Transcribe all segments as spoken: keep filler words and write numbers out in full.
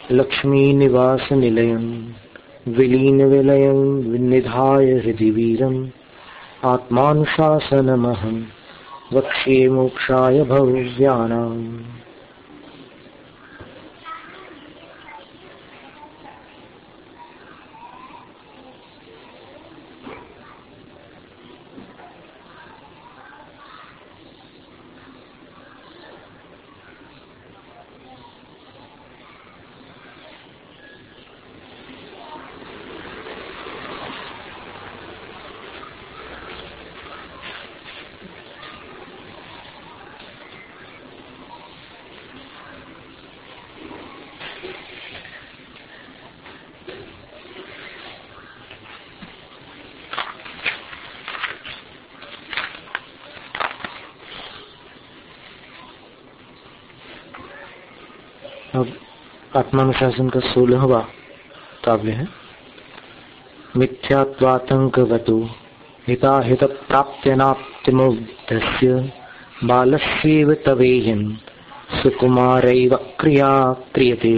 लक्ष्मी निवास निलयं विलीन विलयं निधाय हृदि वीरम् आत्मानुशासनमहं वक्ष्ये मोक्षाय भव्यानाम्। अब आत्मानुशासन का सोलहवां काव्य है। मिथ्यात्वातंकवतो हिताहित प्राप्त्यनाप्तिमुद्धस्य बालस्येव तवेयं सुकुमारैव क्रिया क्रियते।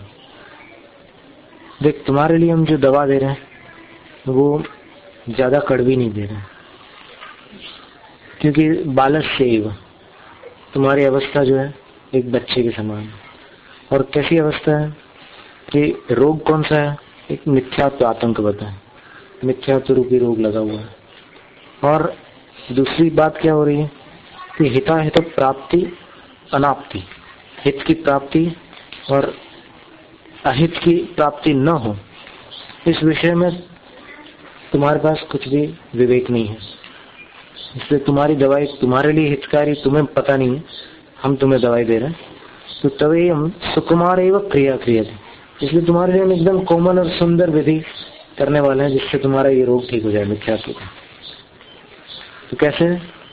देख, तुम्हारे लिए हम जो दवा दे रहे हैं वो ज्यादा कड़वी नहीं दे रहे हैं, क्योंकि बालस्येव तुम्हारी अवस्था जो है एक बच्चे के समान है। और कैसी अवस्था है कि रोग कौन सा है? एक मिथ्यात्व आतंकवत है, मिथ्यात्व रूपी रोग लगा हुआ है। और दूसरी बात क्या हो रही है कि हिताहित प्राप्ति अनाप्ति, हित की प्राप्ति और अहित की प्राप्ति न हो, इस विषय में तुम्हारे पास कुछ भी विवेक नहीं है। इसलिए तुम्हारी दवाई तुम्हारे लिए हितकारी तुम्हें पता नहीं है, हम तुम्हें दवाई दे रहे हैं। तो तभी हम सुकुमार एवं क्रिया क्रिया थे, इसलिए तुम्हारे लिए हम एकदम कोमल और सुंदर विधि करने वाले हैं जिससे तुम्हारा ये रोग ठीक हो जाए मिथ्यात्व का। तो कैसे?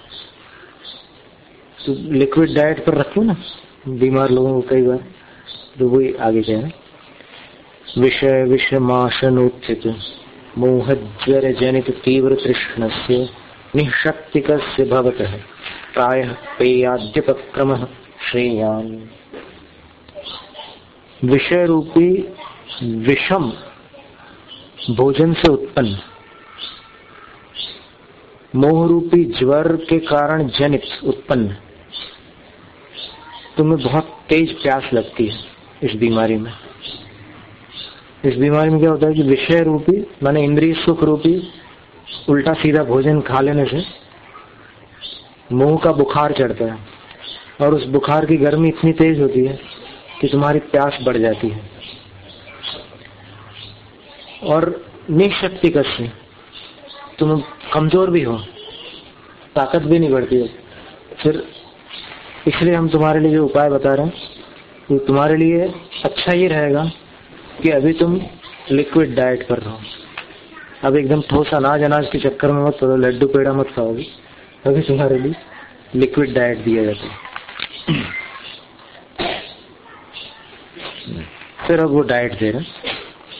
तो लिक्विड डाइट पर रखो ना बीमार लोगों को कई बार, तो वही आगे कह रहे विषय विषमाशनोत्थित मोहज्वर जनित तीव्र तृष्णस्य निःशक्तिकस्य भवतः प्रायः पेयाद्यपक्रमः श्रेयान्। विषय रूपी विषम भोजन से उत्पन्न मोह रूपी ज्वर के कारण जनित उत्पन्न तुम्हें बहुत तेज प्यास लगती है इस बीमारी में। इस बीमारी में क्या होता है कि विषय रूपी माने इंद्रिय सुख रूपी उल्टा सीधा भोजन खा लेने से मोह का बुखार चढ़ता है, और उस बुखार की गर्मी इतनी तेज होती है कि तुम्हारी प्यास बढ़ जाती है। और निःशक्ति कस्य, तुम कमजोर भी हो, ताकत भी नहीं बढ़ती है। फिर इसलिए हम तुम्हारे लिए जो उपाय बता रहे हैं, तो तुम्हारे लिए अच्छा ये रहेगा कि अभी तुम लिक्विड डाइट कर रहो। अब एकदम ठोस अनाज अनाज के चक्कर में मत पड़ो, लड्डू पेड़ा मत खाओगे, अभी तुम्हारे लिए लिक्विड डाइट दिया जाता है। फिर अब वो डाइट दे रहे हैं।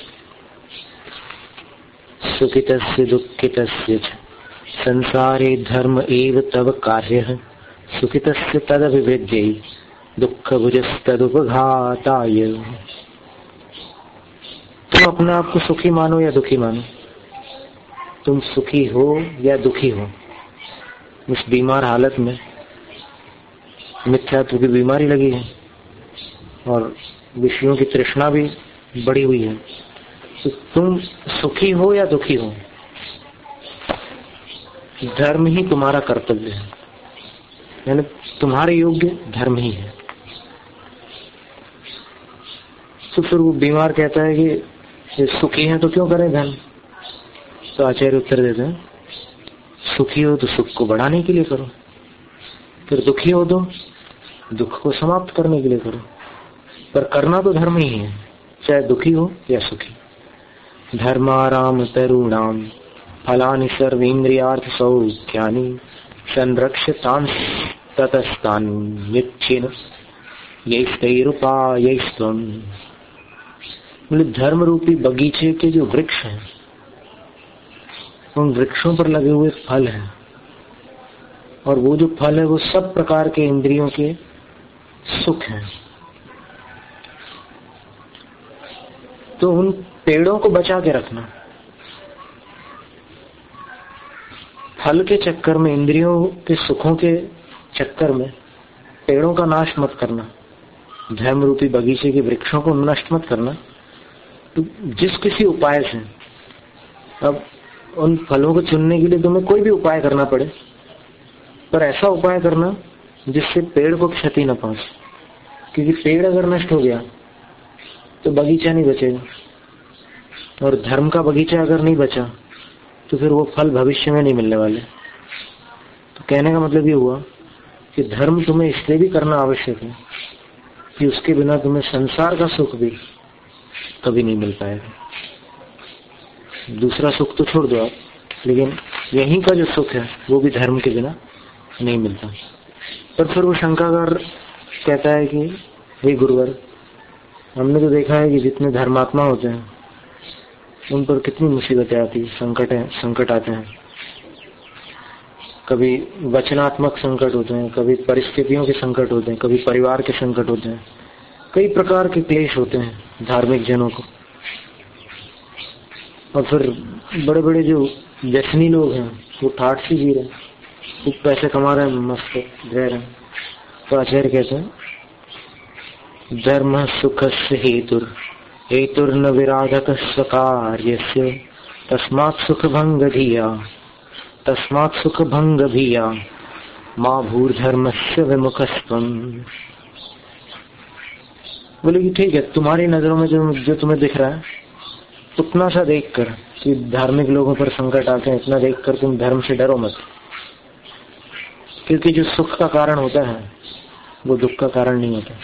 सुखितस्य दुःखितस्य संसारे धर्म एव तव कार्यः सुखितस्य तदभिवेद्यै दुःखभुजस्तदुपघाताय। तुम अपने आप को सुखी मानो या दुखी मानो, तुम सुखी हो या दुखी हो, इस बीमार हालत में मिथ्यात्व की बीमारी लगी है और विषयों की तृष्णा भी बढ़ी हुई है, तो तुम सुखी हो या दुखी हो, धर्म ही तुम्हारा कर्तव्य है, यानी तुम्हारे योग्य धर्म ही है। तो फिर वो बीमार कहता है कि सुखी है तो क्यों करें धर्म? तो आचार्य उत्तर देते हैं, सुखी हो तो सुख को बढ़ाने के लिए करो, फिर दुखी हो तो दुख को समाप्त करने के लिए करो, पर करना तो धर्म ही है, चाहे दुखी हो या सुखी। धर्माराम तरुणाम फलानि सर्वेन्द्रियार्थ सौख्यानि संरक्षतान् ततस्तान् निच्छिन यैस्तैरुपायैस्त्वम्। बोले धर्म रूपी बगीचे के जो वृक्ष हैं, उन वृक्षों पर लगे हुए फल हैं, और वो जो फल है वो सब प्रकार के इंद्रियों के सुख हैं। तो उन पेड़ों को बचा के रखना, फल के चक्कर में, इंद्रियों के सुखों के चक्कर में पेड़ों का नाश मत करना, धर्म रूपी बगीचे के वृक्षों को नष्ट मत करना। तो जिस किसी उपाय से, अब उन फलों को चुनने के लिए तुम्हें कोई भी उपाय करना पड़े, पर ऐसा उपाय करना जिससे पेड़ को क्षति न पहुंचे, क्योंकि पेड़ अगर नष्ट हो गया तो बगीचा नहीं बचेगा, और धर्म का बगीचा अगर नहीं बचा तो फिर वो फल भविष्य में नहीं मिलने वाले। तो कहने का मतलब ये हुआ कि धर्म तुम्हें इसलिए भी करना आवश्यक है कि उसके बिना तुम्हें संसार का सुख भी कभी नहीं मिल पाएगा। दूसरा सुख तो छोड़ दो आप, लेकिन यहीं का जो सुख है वो भी धर्म के बिना नहीं मिलता। पर फिर वो शंकाकार कहता है कि हे गुरुवर, हमने तो देखा है कि जितने धर्मात्मा होते हैं उन पर कितनी मुसीबतें आती, संकट है संकट आते हैं। कभी वचनात्मक संकट होते हैं, कभी परिस्थितियों के संकट होते हैं, कभी परिवार के संकट होते हैं, कई प्रकार के क्लेश होते हैं धार्मिक जनों को। और फिर बड़े बड़े जो व्यसनी लोग हैं वो ठाठ से जी रहे हैं, खूब पैसे कमा रहे हैं, मस्त रह रहे हैं। तो आचार्य कहते हैं, धर्म सुख से हेतुर हेतुर्न विराधक स्वकार्यस्य तस्मात् सुख भंग धिया तस्मात् सुख भंग भिया माँ भूर्धर्मस्य विमुखस्त्वम्। बोले कि ठीक है, तुम्हारी नजरों में जो जो तुम्हें दिख रहा है उतना सा देख कर कि धार्मिक लोगों पर संकट आते हैं, इतना देख कर तुम धर्म से डरो मत, क्योंकि जो सुख का कारण होता है वो दुख का कारण नहीं होता।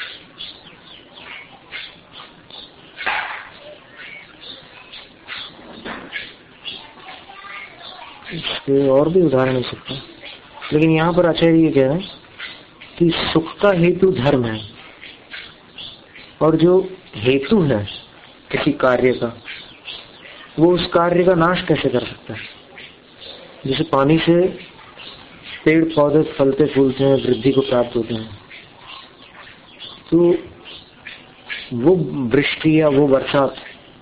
इसके और भी उदाहरण हो सकते हैं, लेकिन यहाँ पर आचार्य ये कह रहे हैं कि सुख का हेतु धर्म है, और जो हेतु है किसी कार्य का वो उस कार्य का नाश कैसे कर सकता है। जैसे पानी से पेड़ पौधे फलते फूलते हैं, वृद्धि को प्राप्त होते हैं, तो वो वृष्टि या वो बरसात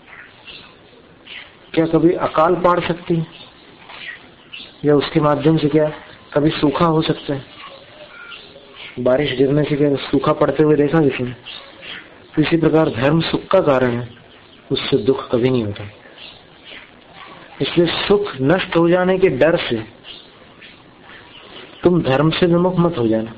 क्या कभी अकाल पाड़ सकती है, या उसके माध्यम से क्या कभी सूखा हो सकता है। बारिश गिरने से क्या सूखा पड़ते हुए देखा किसी ने। तो इसी प्रकार धर्म सुख का कारण है, उससे दुख कभी नहीं होता। इसलिए सुख नष्ट हो जाने के डर से तुम धर्म से विमुख मत हो जाना।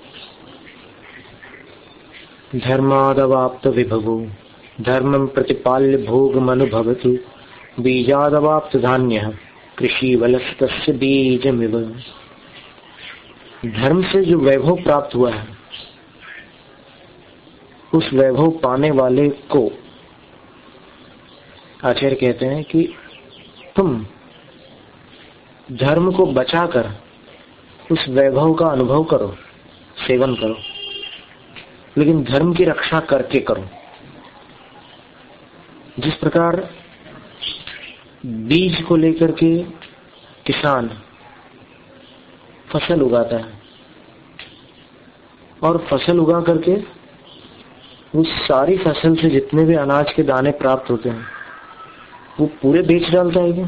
धर्मादवाप्त विभवो धर्मं प्रतिपाल्य भोगमनुभवतु बीजादवाप्त धान्यः कृषि वलस्तस्य बीजमिव। धर्म से जो वैभव प्राप्त हुआ है उस वैभव पाने वाले को आचार्य कहते हैं कि तुम धर्म को बचाकर उस वैभव का अनुभव करो, सेवन करो, लेकिन धर्म की रक्षा करके करो। जिस प्रकार बीज को लेकर के किसान फसल उगाता है और फसल उगा करके उस सारी फसल से जितने भी अनाज के दाने प्राप्त होते हैं वो पूरे बेच डालता है क्या,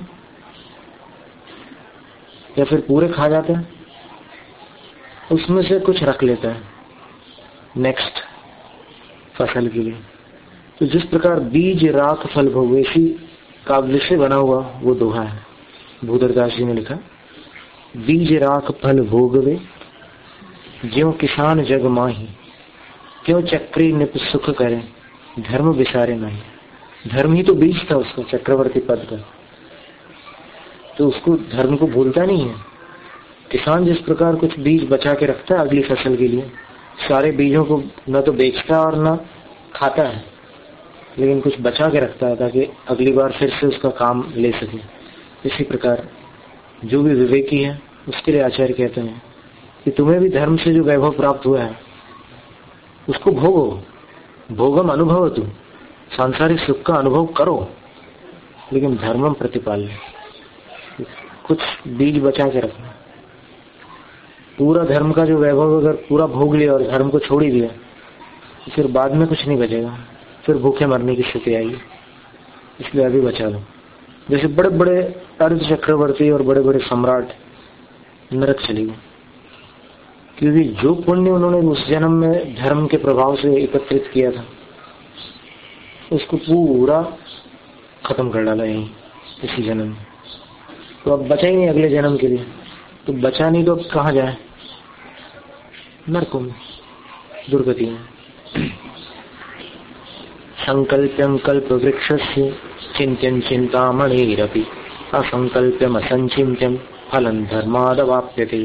या फिर पूरे खा जाता है? उसमें से कुछ रख लेता है नेक्स्ट फसल के लिए। तो जिस प्रकार बीज राख फल भोग, इसी काव्य से बना हुआ वो दोहा है, भूदरदास जी ने लिखा, बीज राख फल भोगवे ज्यों किसान जग माही क्यों चक्री निप सुख करे धर्म विसारे नहीं। धर्म ही तो बीज था उसका, चक्रवर्ती पद का, तो उसको धर्म को भूलता नहीं है। किसान जिस प्रकार कुछ बीज बचा के रखता है अगली फसल के लिए, सारे बीजों को न तो बेचता और न खाता है, लेकिन कुछ बचा के रखता है ताकि अगली बार फिर से उसका काम ले सके। इसी प्रकार जो भी विवेकी है उसके लिए आचार्य कहते हैं कि तुम्हें भी धर्म से जो वैभव प्राप्त हुआ है उसको भोगो, भोगम अनुभव, तू सांसारिक सुख का अनुभव करो, लेकिन धर्मम प्रतिपाल्य, कुछ बीज बचा के रखना। पूरा धर्म का जो वैभव अगर पूरा भोग लिया और धर्म को छोड़ ही दिया तो फिर बाद में कुछ नहीं बचेगा, फिर भूखे मरने की स्थिति आएगी। इसलिए अभी बचा लो। जैसे बड़े बड़े अर्ध चक्रवर्ती और बड़े बड़े सम्राट नरक चले गए, क्योंकि जो पुण्य उन्होंने उस जन्म में धर्म के प्रभाव से एकत्रित किया था उसको पूरा खत्म कर डाला यहीं इसी जन्म में। तो अब बचा ही नहीं अगले जन्म के लिए, तो बचा नहीं तो अब कहाँ जाए? नरकों में, दुर्गति में। संकल्प्यं कल्प वृक्षस्य चिंत्यं चिंतामणिरपि असंकल्प्यम असंचिन्त्यम फलं धर्मादवाप्यते।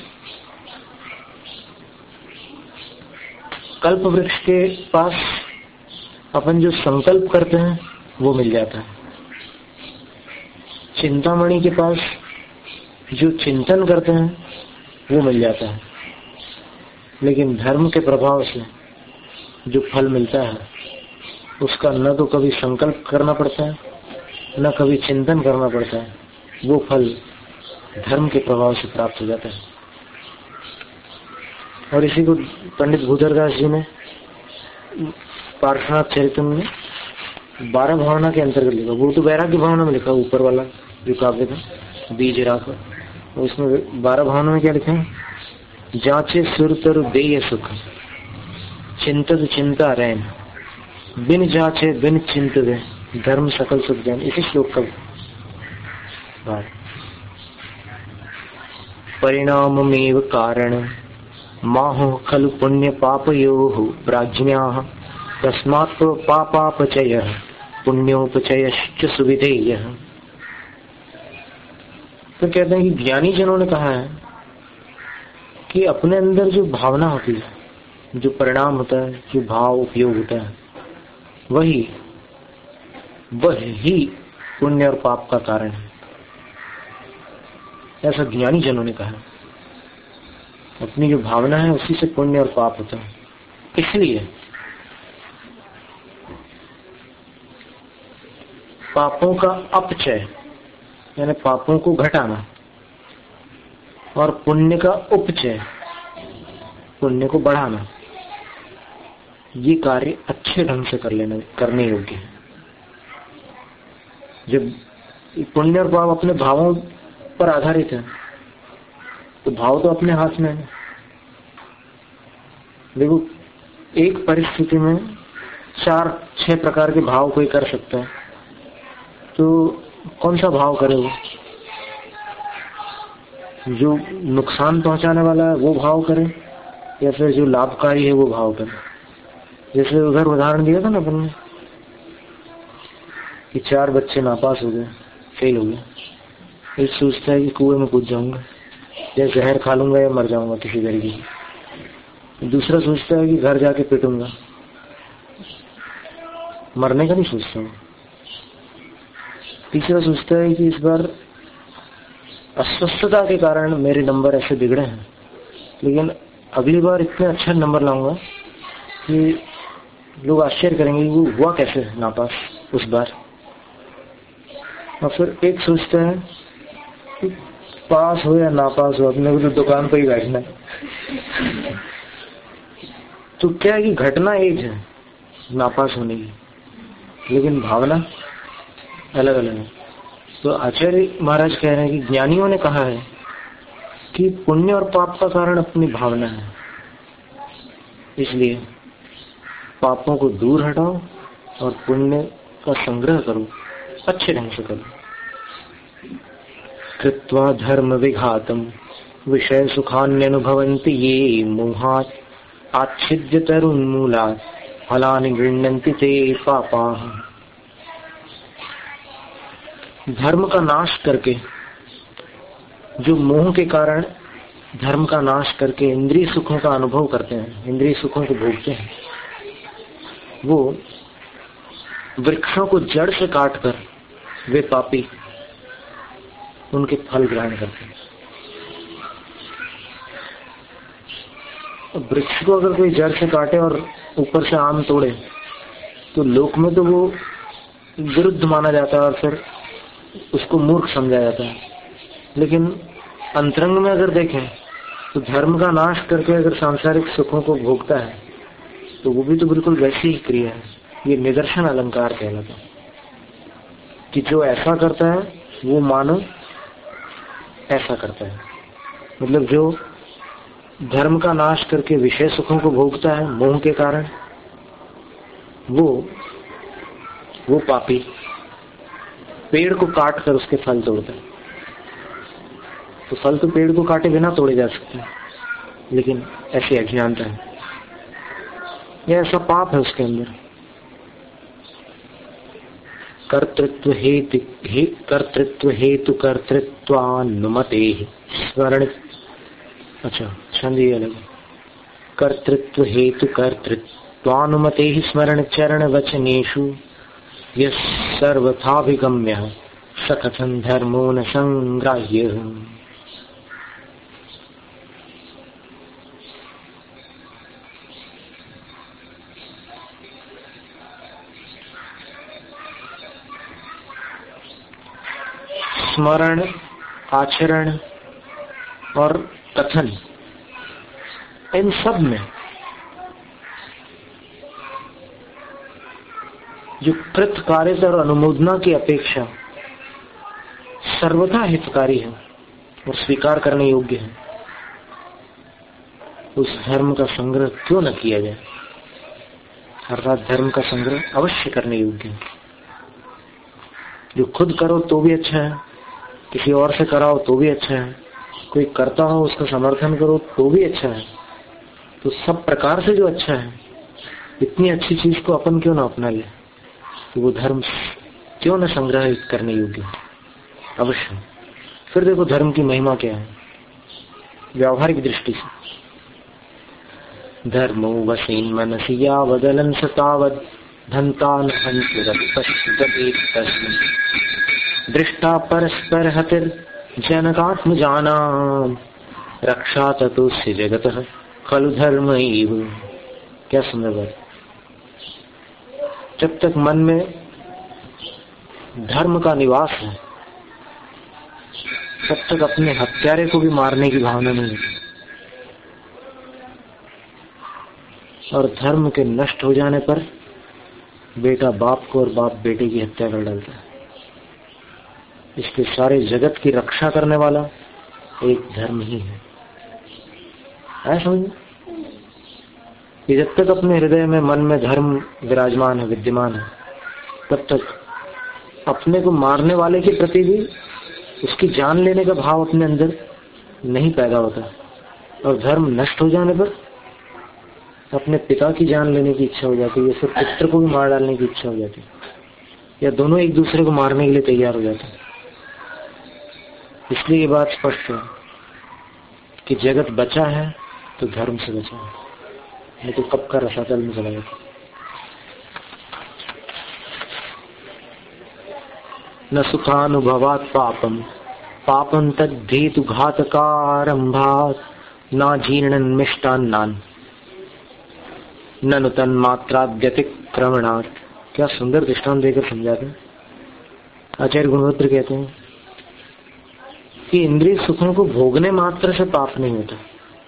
कल्प वृक्ष के पास अपन जो संकल्प करते हैं वो मिल जाता है, चिंतामणि के पास जो चिंतन करते हैं वो मिल जाता है, लेकिन धर्म के प्रभाव से जो फल मिलता है उसका न तो कभी संकल्प करना पड़ता है न कभी चिंतन करना पड़ता है, वो फल धर्म के प्रभाव से प्राप्त हो जाता है। और इसी को पंडित भूधरदास जी ने पार्श्वनाथ चरित्र में बारह भावना के अंतर्गत लिखा। वो तो वैराग्य भावना में लिखा, ऊपर वाला जो काव्य था बीज राख, उसमें बारह भावना में क्या लिखा है? जांचे सुर तरु देय सुख चिंतत चिंता रैन बिन जांचे बिन चिंतते धर्म सकल सुख जैन। इसी श्लोक का भाव। परिणाममेव कारण माहो खलु पुण्य पापयोः प्राज्ञाः तस्मात् पापापचयः पुण्योपचयश्च सुविधेयः। तो कहते हैं कि ज्ञानी जनों ने कहा है कि अपने अंदर जो भावना होती है, जो परिणाम होता है, जो भाव उपयोग होता है, वही वही पुण्य और पाप का कारण है। ऐसा ज्ञानी जनों ने कहा। अपनी जो भावना है उसी से पुण्य और पाप होता है। इसलिए पापों का अपचय यानी पापों को घटाना और पुण्य का उपचय पुण्य को बढ़ाना, ये कार्य अच्छे ढंग से कर लेना करने योग्य है। जब पुण्य और पाप अपने भावों पर आधारित है तो भाव तो अपने हाथ में है। देखो, एक परिस्थिति में चार छह प्रकार के भाव कोई कर सकता है, तो कौन सा भाव करे? वो जो नुकसान पहुंचाने वाला है वो भाव करे या फिर जो लाभकारी है वो भाव करे? जैसे उधर उदाहरण दिया था ना अपन ने कि चार बच्चे नापास हो गए, फेल हो गए। एक सोचता है कि कुएं में कूद जाऊंगा या जहर खा लूंगा या मर जाऊंगा किसी तरीके से। दूसरा सोचता है कि घर जाके पिटूंगा, मरने का नहीं सोचता हूँ। तीसरा सोचता है कि इस बार अस्वस्थता के कारण मेरे नंबर ऐसे बिगड़े हैं, लेकिन अगली बार इतने अच्छे नंबर लाऊंगा कि लोग आश्चर्य करेंगे वो हुआ कैसे नापास उस बार। और फिर एक सोचता है कि पास हो या नापास हो अपने को तो दुकान पर ही बैठना है। तो क्या है कि घटना एक है नापास होने की, लेकिन भावना अलग अलग है। तो आचार्य महाराज कह रहे हैं कि ज्ञानियों ने कहा है कि पुण्य और पाप का कारण अपनी भावना है, इसलिए पापों को दूर हटाओ और पुण्य का संग्रह करो, अच्छे ढंग से करो। कृत्वा धर्म विघातम विषय सुखान्यनुभवन्ति ये मोहात् आच्छिद्य तरुन्मूलात् फलानि गृह्णन्ति ते पापाः। धर्म का नाश करके, जो मोह के कारण धर्म का नाश करके इंद्रिय सुखों का अनुभव करते हैं, इंद्रिय सुखों को भोगते हैं, वो वृक्षों को जड़ से काटकर वे पापी उनके फल ग्रहण करते हैं। वृक्ष को अगर कोई जड़ से काटे और ऊपर से आम तोड़े तो लोक में तो वो विरुद्ध माना जाता है और फिर उसको मूर्ख समझा जाता है, लेकिन अंतरंग में अगर देखें तो धर्म का नाश करके अगर सांसारिक सुखों को भोगता है तो वो भी तो बिल्कुल वैसी ही क्रिया है। ये निदर्शन अलंकार कहलाता है। कि जो ऐसा करता है वो मानो ऐसा करता है। मतलब जो धर्म का नाश करके विषय सुखों को भोगता है मोह के कारण, वो वो पापी पेड़ को काट कर उसके फल तोड़ता है। तो फल तो पेड़ को काटे बिना तोड़े जा सकते हैं, लेकिन ऐसी अज्ञानता है या ऐसा पाप है उसके अंदर। कर्तृत्व हेतु हे, कर्तृत्व हेतु कर्तृत्वानुमते स्मरण, अच्छा छंदी अलग। कर्तृत्व हेतु कर्तृत्वानुमते स्मरण चरण वचनेषु यः सर्वथाभिगम्यः स कथं धर्मो न संग्राह्यः। स्मरण, आचरण और कथन, इन सब में जो कृत कार्यता और अनुमोदना की अपेक्षा सर्वथा हितकारी है और स्वीकार करने योग्य है, उस धर्म का संग्रह क्यों न किया जाए। अर्थात धर्म का संग्रह अवश्य करने योग्य है। जो खुद करो तो भी अच्छा है, किसी और से कराओ तो भी अच्छा है, कोई करता हो उसका समर्थन करो तो भी अच्छा है। तो सब प्रकार से जो अच्छा है, इतनी अच्छी चीज को अपन क्यों ना अपना ले, तो वो धर्म क्यों न संग्रहित करने योग्य है अवश्य। फिर देखो धर्म की महिमा क्या है व्यावहारिक दृष्टि से। धर्मो वसीन मनसि यावदलं सतावद धन्तान दृष्टा परस्पर हतिर जनकात्मजानाम रक्षा ततोस्य जगतः खलु धर्म एव। क्या सुंदर बात। जब तक मन में धर्म का निवास है तब तक अपने हत्यारे को भी मारने की भावना नहीं होती, और धर्म के नष्ट हो जाने पर बेटा बाप को और बाप बेटे की हत्या कर डालता है। इसके सारे जगत की रक्षा करने वाला एक धर्म ही है। ऐसा समझ कि जब तक अपने हृदय में मन में धर्म विराजमान है, विद्यमान है, तब तक अपने को मारने वाले के प्रति भी उसकी जान लेने का भाव अपने अंदर नहीं पैदा होता, और धर्म नष्ट हो जाने पर अपने पिता की जान लेने की इच्छा हो जाती है, या फिर पुत्र को भी मार डालने की इच्छा हो जाती है, या दोनों एक दूसरे को मारने के लिए तैयार हो जाते हैं। इसलिए ये बात स्पष्ट है कि जगत बचा है तो धर्म से बचा है, नहीं तो कब का रसातल में चला जाता। न सुखानुभवात् पापम पापम तद्धेतु घातकारंभात् न जीर्णन मिष्टान्नान् ननु तन्मात्राद्यतिक्रमणात्। क्या सुंदर दृष्टांत देकर समझाते हैं। आचार्य गुणवत्तर कहते हैं कि इंद्रिय सुखों को भोगने मात्र से पाप नहीं होता,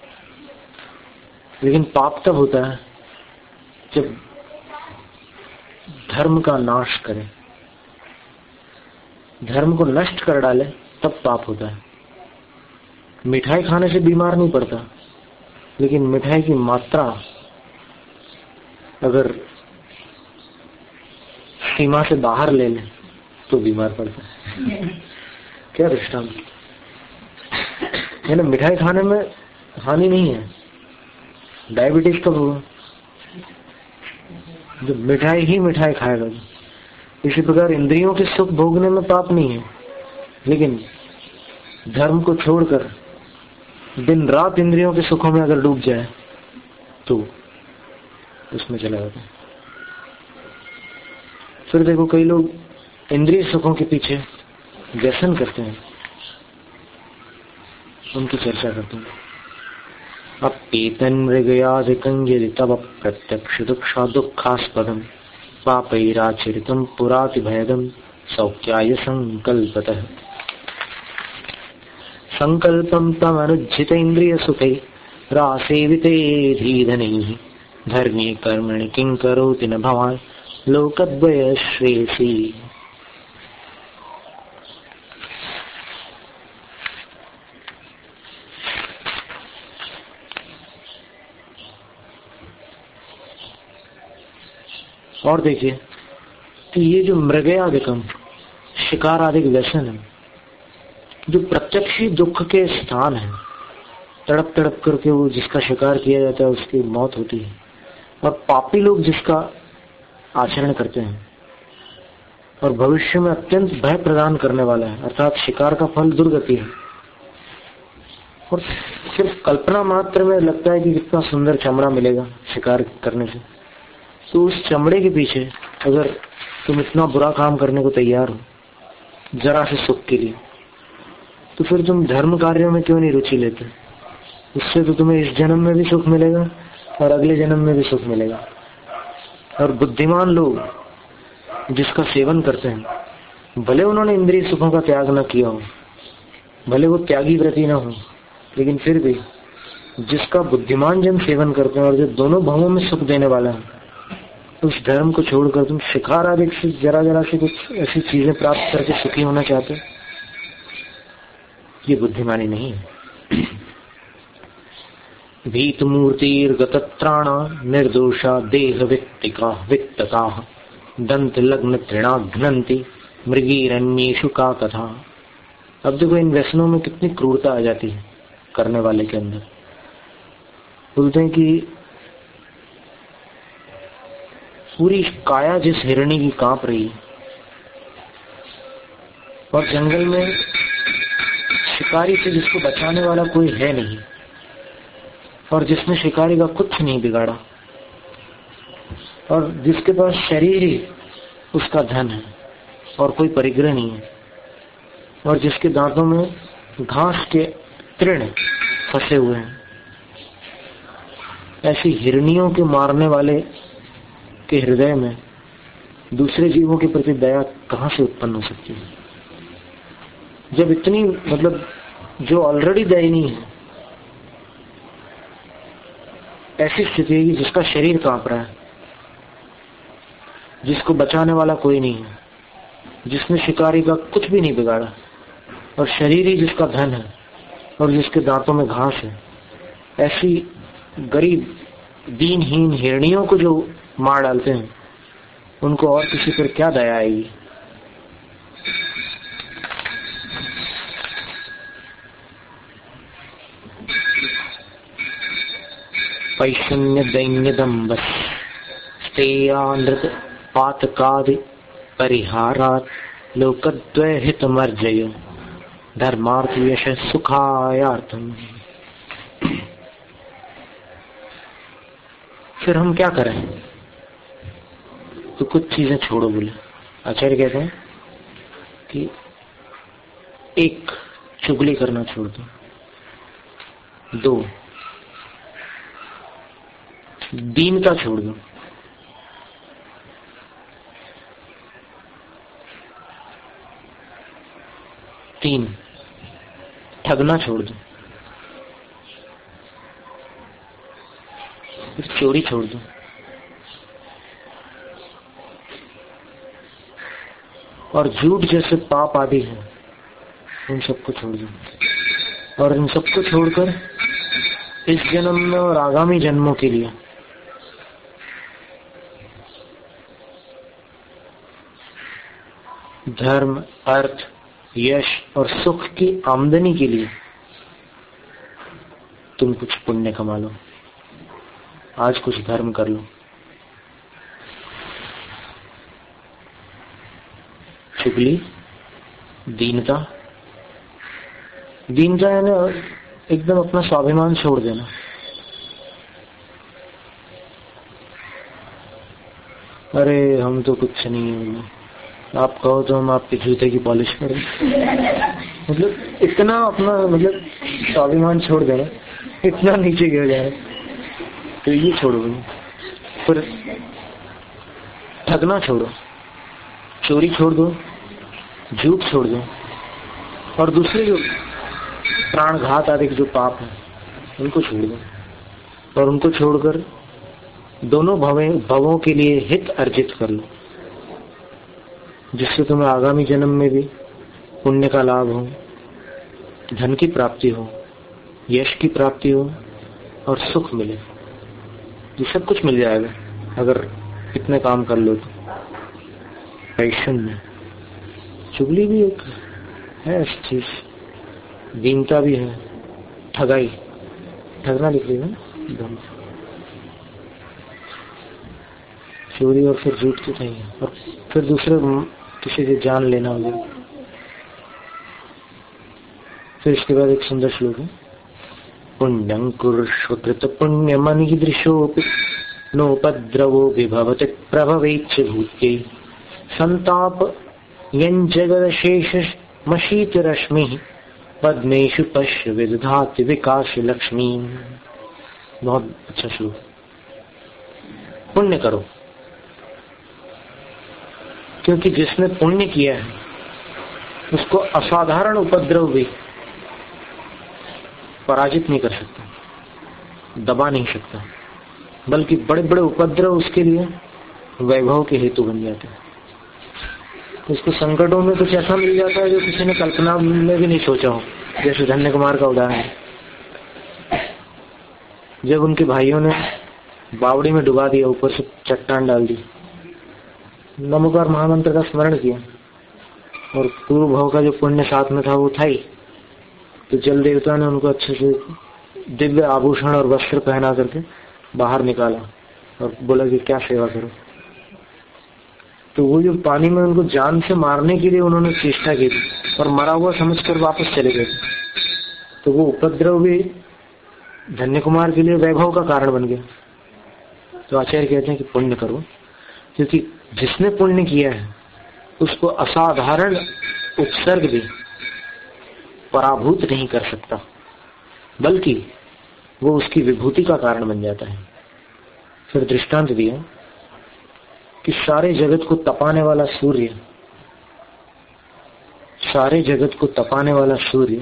लेकिन पाप तब होता है जब धर्म का नाश करे, धर्म को नष्ट कर डाले, तब पाप होता है। मिठाई खाने से बीमार नहीं पड़ता, लेकिन मिठाई की मात्रा अगर सीमा से बाहर ले ले तो बीमार पड़ता है। क्या दृष्टांत है ना। मिठाई खाने में हानि नहीं है, डायबिटीज कब होगा जब मिठाई ही मिठाई खाएगा। इसी प्रकार इंद्रियों के सुख भोगने में पाप नहीं है, लेकिन धर्म को छोड़कर दिन रात इंद्रियों के सुखों में अगर डूब जाए तो उसमें चला जाता है। फिर देखो कई लोग इंद्रिय सुखों के पीछे व्यसन करते हैं, उनकी चर्चा करते हैं। अब एतन मृगयाधिकं यदि तव प्रत्यक्ष दुक्षा दुखास्पदम पापैराचरितम पुराति भयदम सौख्याय संकल्पतः संकल्पम तमनुज्झित इंद्रिय सुखे रासेविते धीधनैः धर्मे कर्मणि किं करोति न भवान् लोकद्वय श्रेयसी। और देखिए कि ये जो मृगयादिकम शिकार आदि व्यसन है, जो प्रत्यक्ष ही दुख के स्थान है, तड़प तड़प करके वो जिसका शिकार किया जाता है उसकी मौत होती है, और पापी लोग जिसका आचरण करते हैं और भविष्य में अत्यंत भय प्रदान करने वाला है, अर्थात शिकार का फल दुर्गति है। और सिर्फ कल्पना मात्र में लगता है कि कितना सुंदर चमड़ा मिलेगा शिकार करने से, तो उस चमड़े के पीछे अगर तुम इतना बुरा काम करने को तैयार हो जरा से सुख के लिए, तो फिर तुम धर्म कार्यों में क्यों नहीं रुचि लेते? उससे तो तुम्हें इस जन्म में भी सुख मिलेगा और अगले जन्म में भी सुख मिलेगा। और बुद्धिमान लोग जिसका सेवन करते हैं, भले उन्होंने इंद्रिय सुखों का त्याग न किया हो, भले वो त्यागी व्रती न हो, लेकिन फिर भी जिसका बुद्धिमान जन सेवन करते हैं और जो दोनों भावों में सुख देने वाला है, उस धर्म को छोड़कर तुम शिकार आदि से जरा जरा से कुछ ऐसी चीजें प्राप्त करके सुखी होना चाहते हो, ये बुद्धिमानी नहीं है। भीत मूर्तिर्गतत्राणा निर्दोषा देह वित्तिका वित्तका दंत लग्न तृणा घ्नन्ति मृगीरण्येषु का कथा। अब देखो इन व्यसनों में कितनी क्रूरता आ जाती है करने वाले के अंदर। बोलते हैं कि पूरी काया जिस हिरणी की कांप रही है और जंगल में शिकारी से जिसको बचाने वाला कोई है नहीं, और जिसने शिकारी का कुछ नहीं बिगाड़ा, और जिसके पास शरीर ही उसका धन है और कोई परिग्रह नहीं है, और जिसके दांतों में घास के तृण फंसे हुए हैं, ऐसी हिरनियों के मारने वाले के हृदय में दूसरे जीवों के प्रति दया कहां से उत्पन्न हो सकती है? जब इतनी मतलब जो ऑलरेडी दयनीय है, ऐसी स्थिति है कि जिसका शरीर कांप रहा है, जिसको बचाने वाला कोई नहीं है, जिसने शिकारी का कुछ भी नहीं बिगाड़ा, और शरीर ही जिसका धन है और जिसके दांतों में घास है, ऐसी गरीब दीनहीन हिरनियों को जो मार डालते हैं, उनको और किसी पर क्या दया आएगी? पैशन्य दैन्य दंबस स्तेयानृत पातकादि परिहारात लोकद्वय हितमर्जय धर्मार्थ यश सुखायार्थम। फिर हम क्या करें? तो कुछ चीजें छोड़ो। बोले आचार्य कहते हैं कि एक, चुगली करना छोड़ दो। दो, दीनता छोड़ दो। तीन, ठगना छोड़ दो। फिर चोरी छोड़ दो। और झूठ जैसे पाप आदि है, उन सबको छोड़ दो। और इन सबको छोड़कर इस जन्म में और आगामी जन्मों के लिए धर्म, अर्थ, यश और सुख की आमदनी के लिए तुम कुछ पुण्य कमा लो। आज कुछ धर्म कर लो। चुगली, दीनता, दीनता है ना, एकदम अपना स्वाभिमान छोड़ देना। अरे हम तो कुछ नहीं है, आप कहो तो हम आपके जूते की पॉलिश करें। मतलब इतना अपना मतलब स्वाभिमान छोड़ देना, इतना नीचे गिर जाए, तो ये छोड़ो। फिर ठगना छोड़ो, चोरी छोड़ दो, झूठ छोड़ दो, और दूसरे जो प्राणघात आदि जो पाप है उनको छोड़ दो। और उनको छोड़कर दोनों भवें भवों के लिए हित अर्जित कर लो, जिससे तुम्हें आगामी जन्म में भी पुण्य का लाभ हो, धन की प्राप्ति हो, यश की प्राप्ति हो और सुख मिले। ये सब कुछ मिल जाएगा अगर कितने काम कर लो तो पैशन्य। चुगली भी एक है ऐसी चीज, दीनता भी है, ठगाई, ठगना लिख लिया ना, चोरी और फिर झूठ तो नहीं है, और फिर दूसरे किसी की जान लेना हो गया। फिर इसके बाद एक सुंदर श्लोक है, पुण्यं कुरुष्व कृत पुण्यमनीदृशोऽपि नोपद्रवो विभवति प्रभवेच्च भूत्यै संताप यञ्जगदशेषमशीतरश्मिः पद्मेषु पश्य विदधाति विकास लक्ष्मी। बहुत अच्छा श्लोक। पुण्य करो, क्योंकि जिसने पुण्य किया है उसको असाधारण उपद्रव भी पराजित नहीं कर सकता, दबा नहीं सकता, बल्कि बड़े बड़े उपद्रव उसके लिए वैभव के हेतु बन जाते हैं। उसको संकटों में कुछ ऐसा मिल जाता है जो किसी ने कल्पना में भी नहीं सोचा हो। जैसे धन्य कुमार का उदाहरण, जब उनके भाइयों ने बावड़ी में डुबा दिया, ऊपर से चट्टान डाल दी, नमोकार महामंत्र का स्मरण किया और पूर्व भाव का जो पुण्य साथ में था वो था ही, तो जल देवता ने उनको अच्छे से दिव्य आभूषण और वस्त्र पहना करके बाहर निकाला और बोला कि क्या सेवा करो। तो वो जो पानी में उनको जान से मारने के लिए उन्होंने चेष्टा की थी और मरा हुआ समझकर वापस चले गए, तो वो उपद्रव भी धन्य कुमार के लिए वैभव का कारण बन गया। तो आचार्य कहते हैं कि पुण्य करो, क्योंकि जिसने पुण्य किया है उसको असाधारण उत्सर्ग भी पराभूत नहीं कर सकता, बल्कि वो उसकी विभूति का कारण बन जाता है। फिर दृष्टांत दिया कि सारे जगत को तपाने वाला सूर्य, सारे जगत को तपाने वाला सूर्य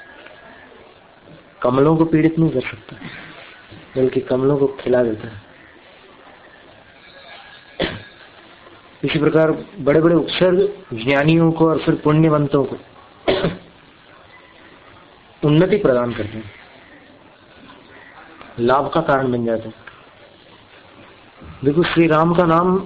कमलों को पीड़ित नहीं कर सकता, बल्कि कमलों को खिला देता है। इसी प्रकार बड़े बड़े उपसर्ग ज्ञानियों को और फिर पुण्यवंतों को उन्नति प्रदान करते हैं, लाभ का कारण बन जाते हैं। देखो, श्री राम का नाम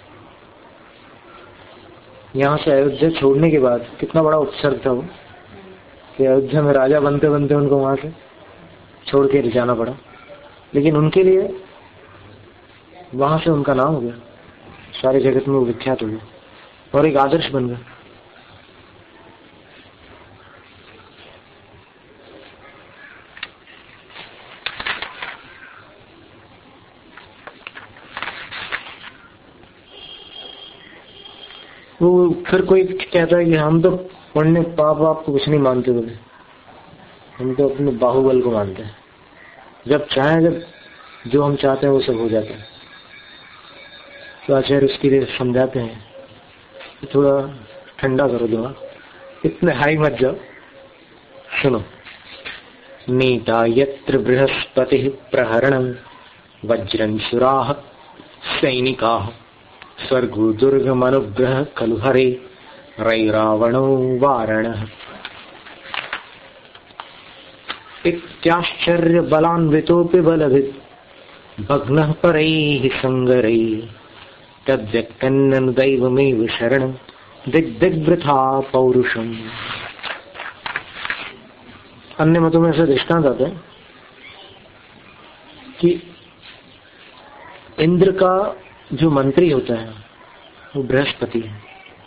यहां से अयोध्या छोड़ने के बाद कितना बड़ा उपसर्ग था वो, कि अयोध्या में राजा बनते बनते उनको वहां से छोड़ के जाना पड़ा, लेकिन उनके लिए वहां से उनका नाम हो गया, सारे जगत में वो विख्यात हो गया और एक आदर्श बन गया। वो फिर कोई कहता है कि हम तो पुण्य पाप आप को कुछ नहीं मानते, बोले हम तो अपने बाहुबल को मानते हैं, जब चाहे जब जो हम चाहते हैं वो सब हो जाता है। तो आचार्य उसके लिए समझाते हैं कि थोड़ा ठंडा करो दिमाग, इतने हाई मत जाओ। सुनो, नीता यत्र बृहस्पति प्रहरणं वज्रं सुराः सैनिकाः स्वर्गो दुर्गमनुग्रह खलु हरे रैरावणो वारणः इत्याश्चर्य बलान्वितोऽपि बलभिद् भग्नः परैः संगरैः तद्व्यक्तन्न दैवमेव शरणं दिग्दिग्वृथा पौरुषम्। अन्य मतों में ऐसा दृष्टांत आता है कि इंद्र का जो मंत्री होता है वो बृहस्पति है,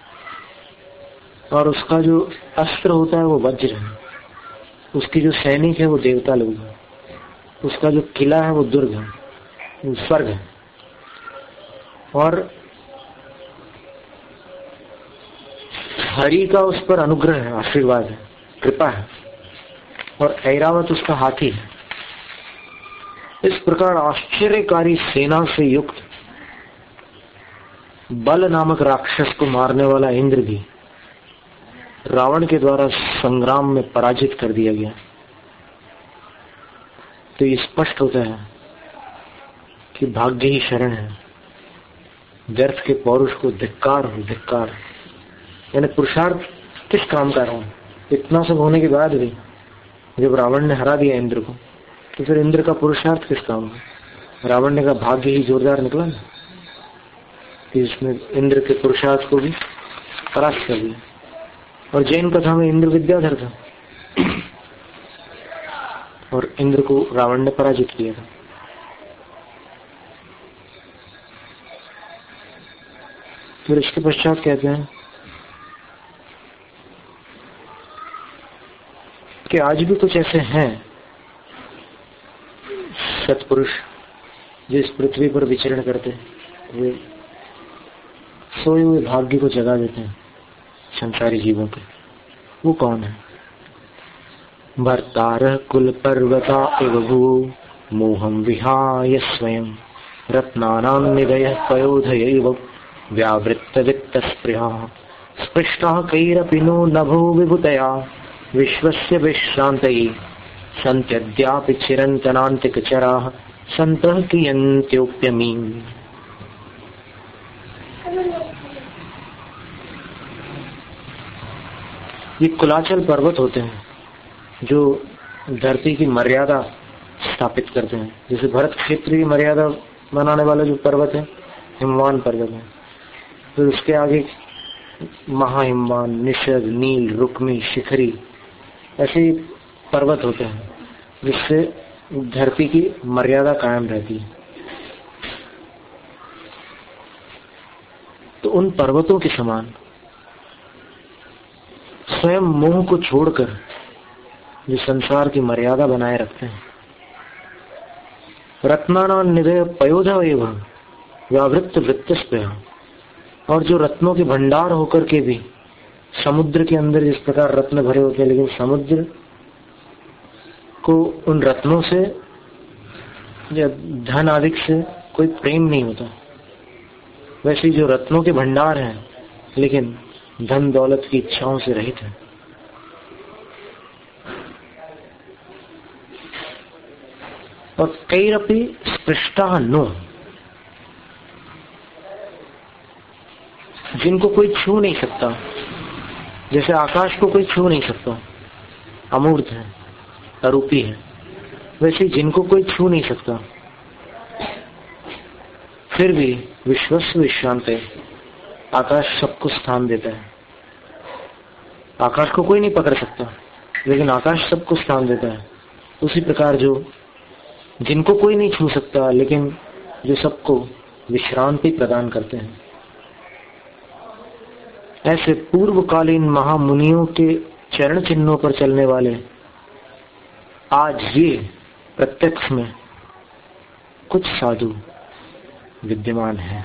और उसका जो अस्त्र होता है वो वज्र है, उसकी जो सैनिक है वो देवता लोग हैं, उसका जो किला है वो दुर्ग है, वो स्वर्ग है, और हरि का उस पर अनुग्रह है, आशीर्वाद है, कृपा है, और ऐरावत उसका हाथी है। इस प्रकार आश्चर्यकारी सेना से युक्त बल नामक राक्षस को मारने वाला इंद्र भी रावण के द्वारा संग्राम में पराजित कर दिया गया। तो ये स्पष्ट होता है कि भाग्य ही शरण है, व्यर्थ के पौरुष को धिक्कार हो, धिक्कार। यानी पुरुषार्थ किस काम का रहा हूं, इतना सब होने के बाद भी जब रावण ने हरा दिया इंद्र को, तो फिर इंद्र का पुरुषार्थ किस काम का? रावण ने कहा भाग्य ही जोरदार निकला ना, कि उसने इंद्र के पुरुषार्थ को भी परास्त कर दिया। और जैन कथा में इंद्र विद्याधर था और इंद्र को रावण ने पराजित किया था। फिर इसके पश्चात कहते हैं कि आज भी कुछ ऐसे हैं सत्पुरुष जो इस पृथ्वी पर विचरण करते हैं, वे सोए हुए भाग्य को जगा देते हैं संसारी जीवों के। वो कौन है? भर्तारः कुल पर्वता इव भूः मोहं विहाय स्वयं रत्नानां निधयः पयोधयैव व्यावृत्त वित्तस्पृहाः स्पृष्टाः कैरपि नो नभो विभूतया विश्वस्य विश्रान्तये सन्त्यद्यापि चिरन्तनान्तिकचराः सन्तः क्रियन्त्योप्यमीम्। ये कुलाचल पर्वत होते हैं जो धरती की मर्यादा स्थापित करते हैं। जैसे भरत क्षेत्र की मर्यादा बनाने वाला जो पर्वत है हिमवान पर्वत है, फिर तो उसके आगे महाहिमवान, निषद, नील, रुक्मी, शिखरी ऐसे पर्वत होते हैं जिससे धरती की मर्यादा कायम रहती है। तो उन पर्वतों के समान स्वयं मोह को छोड़कर जो संसार की मर्यादा बनाए रखते हैं, रत्नानां निधय पयोधयैव एवं व्यावृत्त वित्तस्पृहा, और जो रत्नों के भंडार होकर के भी समुद्र के अंदर जिस प्रकार रत्न भरे होते हैं, लेकिन समुद्र को उन रत्नों से या धन आदि से कोई प्रेम नहीं होता, वैसे जो रत्नों के भंडार हैं लेकिन धन दौलत की इच्छाओं से रहित है। और कैरपि स्पृष्टाः नो, जिनको कोई छू नहीं सकता, जैसे आकाश को कोई छू नहीं सकता, अमूर्त है, अरूपी है, वैसे जिनको कोई छू नहीं सकता, फिर भी विश्वस्य विश्रांत है, आकाश सबको स्थान देता है। आकाश को कोई नहीं पकड़ सकता लेकिन आकाश सबको स्थान देता है। उसी प्रकार जो जिनको कोई नहीं छू सकता लेकिन जो सबको विश्रांति प्रदान करते हैं, ऐसे पूर्वकालीन महामुनियों के चरण चिन्हों पर चलने वाले आज ये प्रत्यक्ष में कुछ साधु विद्यमान है।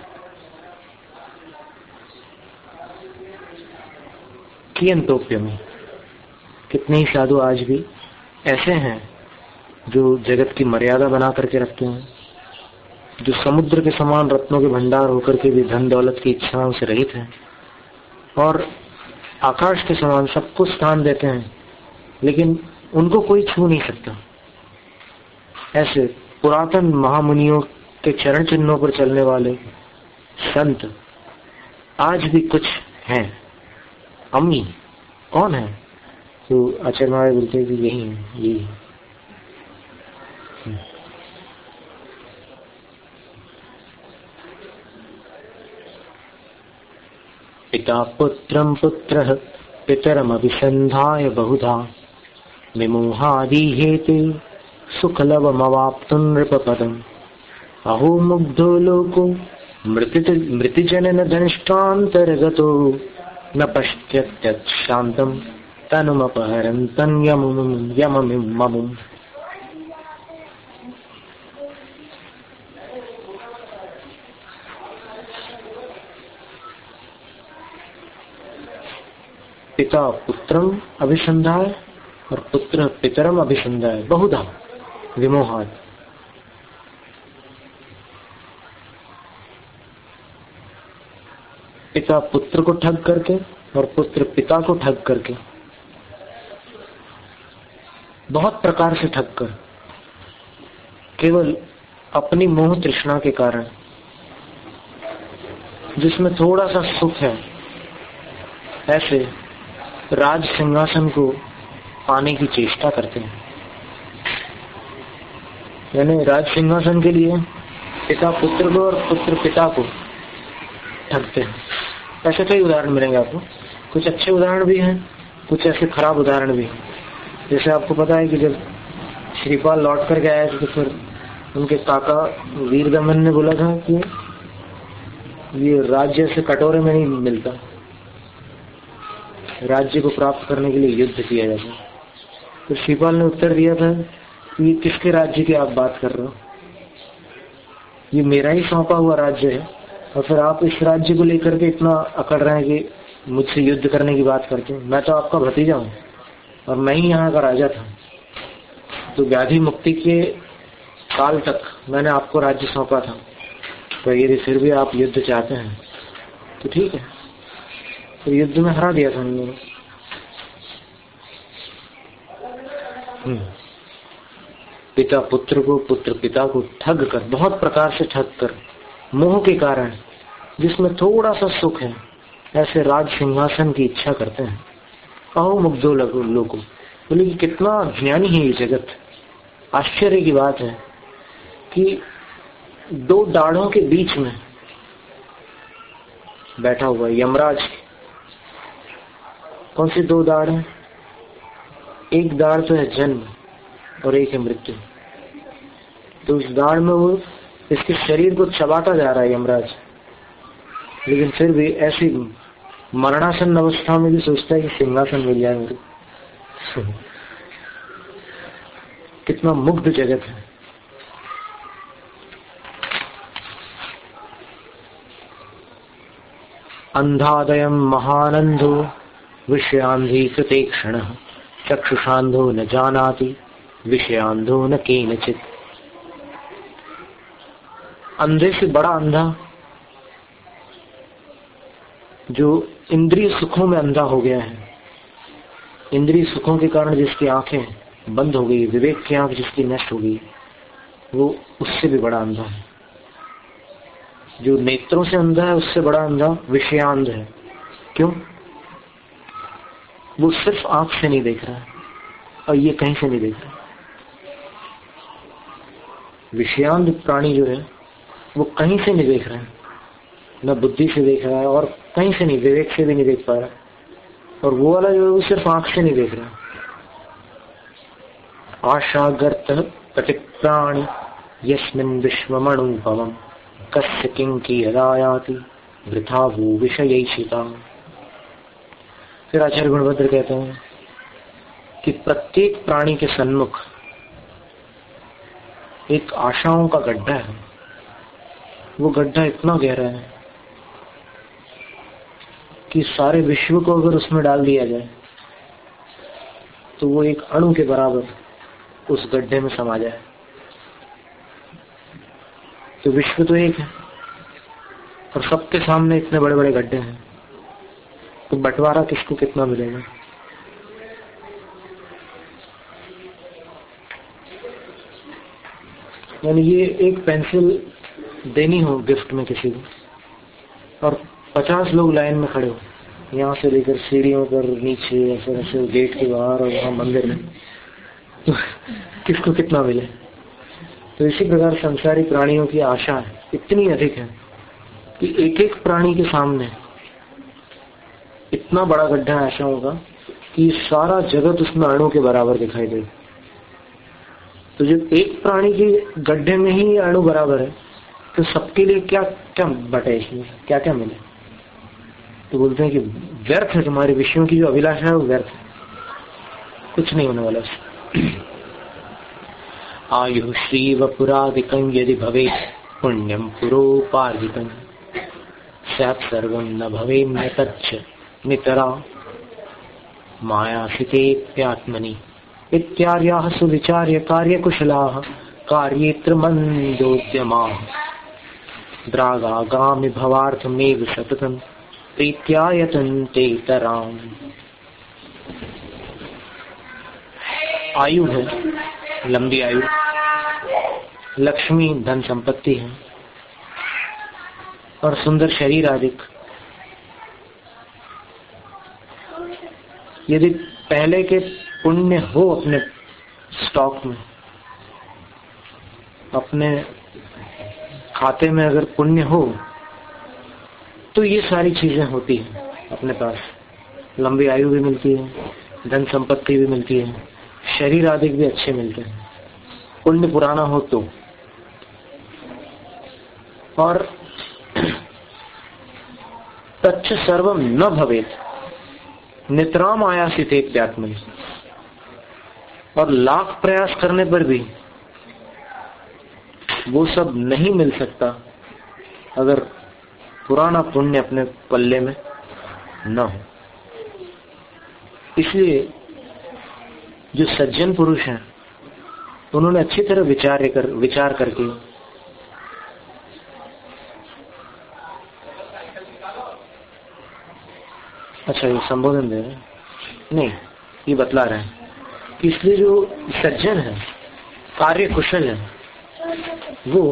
कियंतोप्यमी, कितने ही साधु आज भी ऐसे हैं जो जगत की मर्यादा बना करके रखते हैं, जो समुद्र के समान रत्नों के भंडार होकर के भी धन दौलत की इच्छाओं से रहित हैं, और आकाश के समान सबको स्थान देते हैं लेकिन उनको कोई छू नहीं सकता। ऐसे पुरातन महामुनियों के चरण चिन्हों पर चलने वाले संत आज भी कुछ हैं। अम्मी कौन है? तो आचार्य महाराज बोलते हैं कि यही है, यही है। पिता पुत्रं पुत्रः पितरमभिसन्धाय बहुधा विमोहादिहेते सुखलवमवाप्तुं नृपपदम् अहो मुग्धो लोको मृतिजनन धनिष्ठान्तर्गतो न पश्यत्यत् शान्तं तनुमपहरन्तं यममुं यममिममुम्। पिता पुत्रम अभिसंधाय और पुत्र पितरम अभिसंधाय बहुधा विमोहात्। पिता पुत्र को ठग करके और पुत्र पिता को ठग करके, बहुत प्रकार से ठग कर, केवल अपनी मोह तृष्णा के कारण, जिसमें थोड़ा सा सुख है, ऐसे राज सिंहासन को पाने की चेष्टा करते हैं। यानी राज सिंहासन के लिए पिता पुत्र को और पुत्र पिता को ठगते हैं। ऐसे कई उदाहरण मिलेंगे आपको। कुछ अच्छे उदाहरण भी हैं, कुछ ऐसे खराब उदाहरण भी हैं। जैसे आपको पता है कि जब श्रीपाल लौट कर गया है तो फिर उनके काका वीरदमन ने बोला था कि ये राज्य से कटोरे में नहीं मिलता, राज्य को प्राप्त करने के लिए युद्ध किया जाता है। तो श्रीपाल ने उत्तर दिया था कि ये किसके राज्य की आप बात कर रहे हो, ये मेरा ही सौंपा हुआ राज्य है, और फिर आप इस राज्य को लेकर के इतना अकड़ रहे हैं कि मुझसे युद्ध करने की बात करते हैं। मैं तो आपका भतीजा हूँ और मैं ही यहाँ का राजा था, तो व्याधि मुक्ति के काल तक मैंने आपको राज्य सौंपा था, तो यदि फिर भी आप युद्ध चाहते हैं तो ठीक है। तो युद्ध में हरा दिया था उन्होंने। पिता पुत्र को, पुत्र पिता को ठग कर, बहुत प्रकार से ठग कर, मोह के कारण, जिसमें थोड़ा सा सुख है, ऐसे राज सिंहासन की इच्छा करते हैं। कहो मुग्धो लोगों, बोले कि कितना ज्ञानी है ये जगत। आश्चर्य की बात है कि दो दाढ़ों के बीच में बैठा हुआ है यमराज। कौन सी दो दाढ़ है? एक दाढ़ तो है जन्म और एक है मृत्यु। तो उस दाढ़ में वो इसके शरीर को चबाता जा रहा है यमराज, लेकिन फिर भी ऐसी मरणासन अवस्था में भी सोचता है कि सिंहासन मिल जाए मुझे। कितना मुग्ध जगत है। अंधादयम महानंदो विषयांधी कृते क्षण चक्षुषांधो न जानाति विषयांधो न केनचित। अंधे से बड़ा अंधा, जो इंद्रिय सुखों में अंधा हो गया है, इंद्रिय सुखों के कारण जिसकी आंखें बंद हो गई, विवेक की आंख जिसकी नष्ट हो गई, वो उससे भी बड़ा अंधा है। जो नेत्रों से अंधा है उससे बड़ा अंधा विषयांध है। क्यों? वो सिर्फ आंख से नहीं देख रहा है और ये कहीं से नहीं देख रहा। विषयांध प्राणी जो है वो कहीं से नहीं देख रहा है, न बुद्धि से देख रहा है और कहीं से नहीं, विवेक से भी नहीं देख पा रहा। और वो वाला जो है वो सिर्फ आंख से नहीं देख रहा। आशागर्त प्रतिप्राणि यस्मिन् विश्वमणुपमं कस्य किंकियदायाति वृथा वो विषयैषिता। फिर आचार्य गुणभद्र कहते हैं कि प्रत्येक प्राणी के सन्मुख एक आशाओं का गड्ढा है। वो गड्ढा इतना गहरा है कि सारे विश्व को अगर उसमें डाल दिया जाए तो वो एक अणु के बराबर उस गड्ढे में समा जाए। तो विश्व तो एक है और सबके सामने इतने बड़े बड़े गड्ढे हैं, तो बंटवारा किसको कितना मिलेगा? यानी ये एक पेंसिल देनी हो गिफ्ट में किसी को और पचास लोग लाइन में खड़े हो, यहाँ से लेकर सीढ़ियों पर नीचे ऐसे ऐसे गेट के बाहर और वहां मंदिर में, तो किसको कितना मिले? तो इसी प्रकार संसारी प्राणियों की आशा है इतनी अधिक है कि एक एक प्राणी के सामने इतना बड़ा गड्ढा आशाओं का कि सारा जगत उसमें अणु के बराबर दिखाई दे। तो जब एक प्राणी के गड्ढे में ही अणु बराबर है तो सबके लिए क्या क्या बटे, इसमें क्या क्या मिले? तो बोलते हैं कि व्यर्थ है, तुम्हारे विषयों की जो अभिलाषा है वो व्यर्थ है, कुछ नहीं होने वाला उससे। आयु श्रीव पुरादिकं यदि भवेत् पुण्यम पुरोपार्जितं स्यात् सर्वं न भवेन्न तच्च नितरा मायासितेऽप्यात्मनि इत्यार्याः सुविचार्य कार्यकुशलाः कार्येत्र मन्दोद्यमाः द्रागागामि भवार्थमेव सततं प्रीत्यायतन्ते तराम्। आयु है, लंबी आयु, लक्ष्मी धन संपत्ति है और सुंदर शरीर आदि। यदि पहले के पुण्य हो अपने स्टॉक में, अपने खाते में अगर पुण्य हो तो ये सारी चीजें होती हैं अपने पास। लंबी आयु भी मिलती है, धन संपत्ति भी मिलती है, शरीर आदि भी अच्छे मिलते हैं, पुण्य पुराना हो तो। और तच्च सर्वम न भवेत नितराम आयासित एक आत्मनि। और लाख प्रयास करने पर भी वो सब नहीं मिल सकता अगर पुराना पुण्य अपने पल्ले में न हो। इसलिए जो सज्जन पुरुष हैं उन्होंने अच्छी तरह विचार कर विचार करके अच्छा ये संबोधन दे रहे हैं, नहीं ये बतला रहे हैं कि इसलिए जो सज्जन है, कार्य कुशल है, वो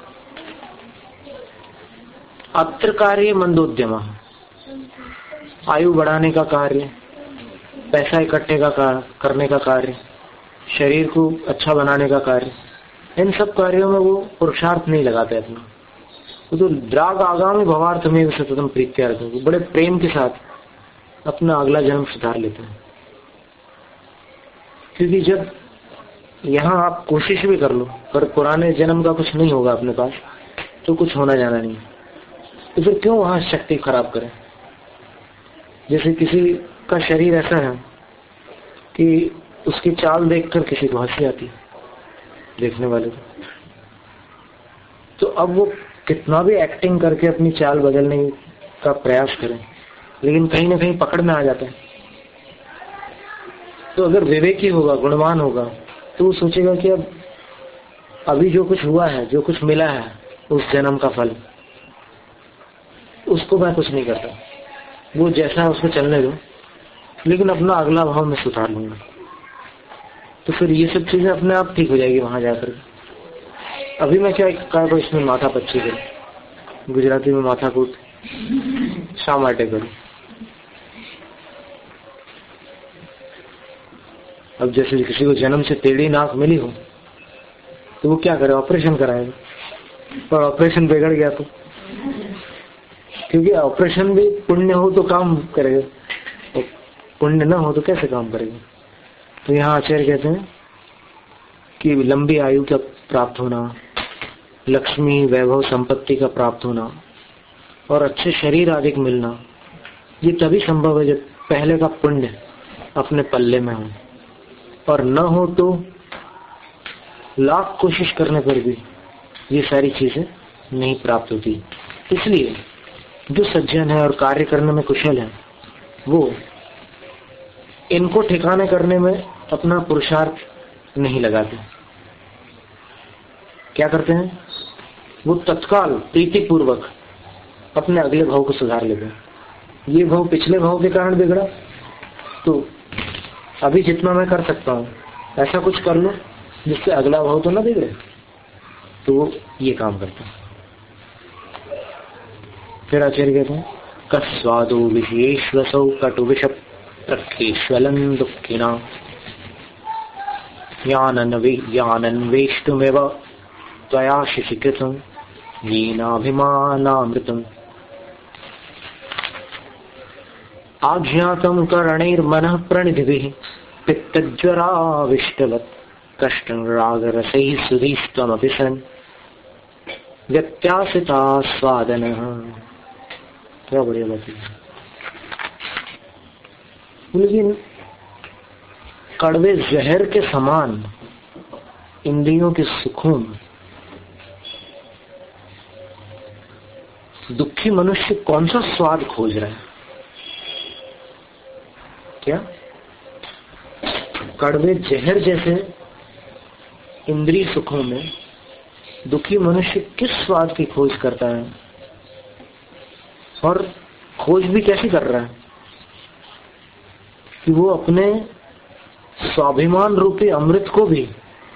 अत्र कार्य मंदोद्यम, आयु बढ़ाने का कार्य, पैसा इकट्ठे का कार्य, करने का कार्य, शरीर को अच्छा बनाने का कार्य, इन सब कार्यों में वो पुरुषार्थ नहीं लगाते अपना। वो तो द्राग आगामी भवार्थ में सततम प्रीत्यार्थ, वो बड़े प्रेम के साथ अपना अगला जन्म सुधार लेते हैं। क्योंकि जब यहाँ आप कोशिश भी कर लो पर पुराने जन्म का कुछ नहीं होगा अपने पास, तो कुछ होना जाना नहीं, तो फिर क्यों वहां शक्ति खराब करें। जैसे किसी का शरीर ऐसा है कि उसकी चाल देखकर किसी को हंसी आती, देखने वाले को, तो अब वो कितना भी एक्टिंग करके अपनी चाल बदलने का प्रयास करें, लेकिन कहीं ना कहीं पकड़ में आ जाता है। तो अगर विवेकी होगा, गुणवान होगा, तो वो सोचेगा कि अब अभी जो कुछ हुआ है, जो कुछ मिला है उस जन्म का फल, उसको मैं कुछ नहीं करता, वो जैसा है उसको चलने दो, लेकिन अपना अगला भाव में सुधार लूंगा। तो फिर ये सब चीजें अपने आप ठीक हो जाएगी वहां जाकर। अभी मैं क्या कहा तो इसमें माथा पच्ची करूं, गुजराती में माथा कूट शा माटे करूं। अब जैसे किसी को जन्म से टेढ़ी नाक मिली हो तो वो क्या करे, ऑपरेशन कराएगा, और ऑपरेशन बिगड़ गया तो, क्योंकि ऑपरेशन भी पुण्य हो तो काम करेगा, पुण्य न हो तो कैसे काम करेगा। तो यहाँ आचार्य कहते हैं कि लंबी आयु का प्राप्त होना, लक्ष्मी वैभव संपत्ति का प्राप्त होना और अच्छे शरीर आदि का मिलना, ये तभी संभव है जब पहले का पुण्य अपने पल्ले में हो, और न हो तो लाख कोशिश करने पर भी ये सारी चीजें नहीं प्राप्त होती। इसलिए जो सज्जन है और कार्य करने में कुशल है, वो इनको ठिकाने करने में अपना पुरुषार्थ नहीं लगाते। क्या करते हैं, वो तत्काल प्रीतिपूर्वक अपने अगले भाव को सुधार लेते हैं। ये भाव पिछले भाव के कारण बिगड़ा, तो अभी जितना मैं कर सकता हूँ ऐसा कुछ कर लो जिससे अगला भाव तो ना बिगड़े, तो वो ये काम करता है। फिर आचार्य कहते हैं कस्वादो विशेषवसौ कटु विष प्रख्येश्वलं दुःखिना ज्ञानन्वेष्टुमेव त्वया शिशिकृतं येनाभिमानामृतम् आज्ञातं करणैर्मनः प्रणिधिभिः पित्तज्वराविष्टवत् कष्टं रागरसैः सुधीस्त्वमपि सन् व्यत्यासिता स्वादनः। क्या बढ़िया बात है। लेकिन कड़वे जहर के समान इंद्रियों के सुखों में दुखी मनुष्य कौन सा स्वाद खोज रहा है? क्या कड़वे जहर जैसे इंद्रिय सुखों में दुखी मनुष्य किस स्वाद की खोज करता है, और खोज भी कैसी कर रहा है कि वो अपने स्वाभिमान रूपी अमृत को भी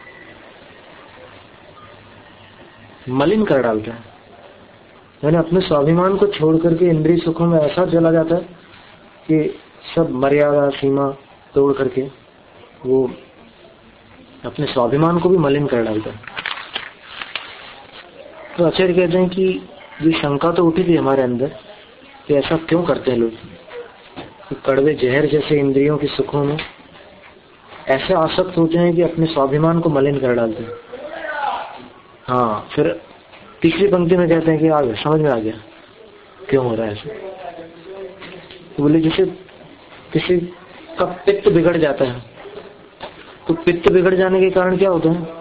मलिन कर डालता है। यानी अपने स्वाभिमान को छोड़ करके इंद्रिय सुखों में ऐसा चला जाता है कि सब मर्यादा सीमा तोड़ करके वो अपने स्वाभिमान को भी मलिन कर डालता है। तो आचार्य कहते हैं कि ये शंका तो उठी थी हमारे अंदर कि ऐसा क्यों करते हैं लोग कि कड़वे जहर जैसे इंद्रियों के सुखों में ऐसे आसक्त होते हैं कि अपने स्वाभिमान को मलिन कर डालते हैं। हाँ, फिर तीसरी पंक्ति में कहते हैं कि आ गया, समझ में आ गया क्यों हो रहा है ऐसे। तो बोले जैसे किसी का पित्त बिगड़ जाता है, तो पित्त बिगड़ जाने के कारण क्या होता है,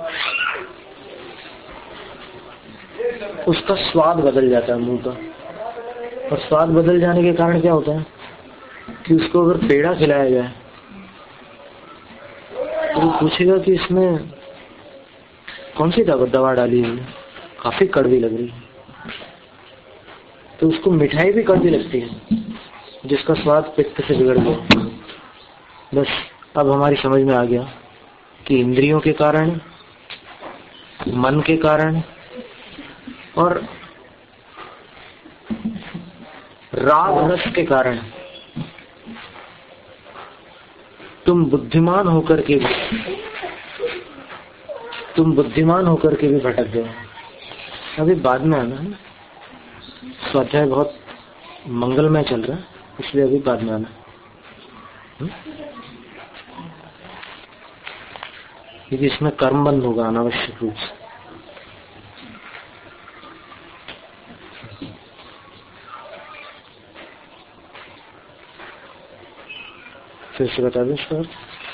उसका स्वाद बदल जाता है मुंह का, और स्वाद बदल जाने के कारण क्या होता है कि उसको अगर पेड़ा खिलाया जाए तो वो पूछेगा कि इसमें कौन सी दवा डाली है, काफी कड़वी लग रही है। तो उसको मिठाई भी कड़वी लगती है जिसका स्वाद पित्त से बिगड़ गया। बस अब हमारी समझ में आ गया कि इंद्रियों के कारण, मन के कारण और राग रस के कारण तुम बुद्धिमान होकर के भी तुम बुद्धिमान होकर के भी भटक गए। अभी बाद में आना है, स्वाध्याय बहुत मंगलमय चल रहा है, इसलिए अभी बाद में आना, क्योंकि इसमें कर्म बंद होगा अनावश्यक रूप से। फिर से बता दें सर।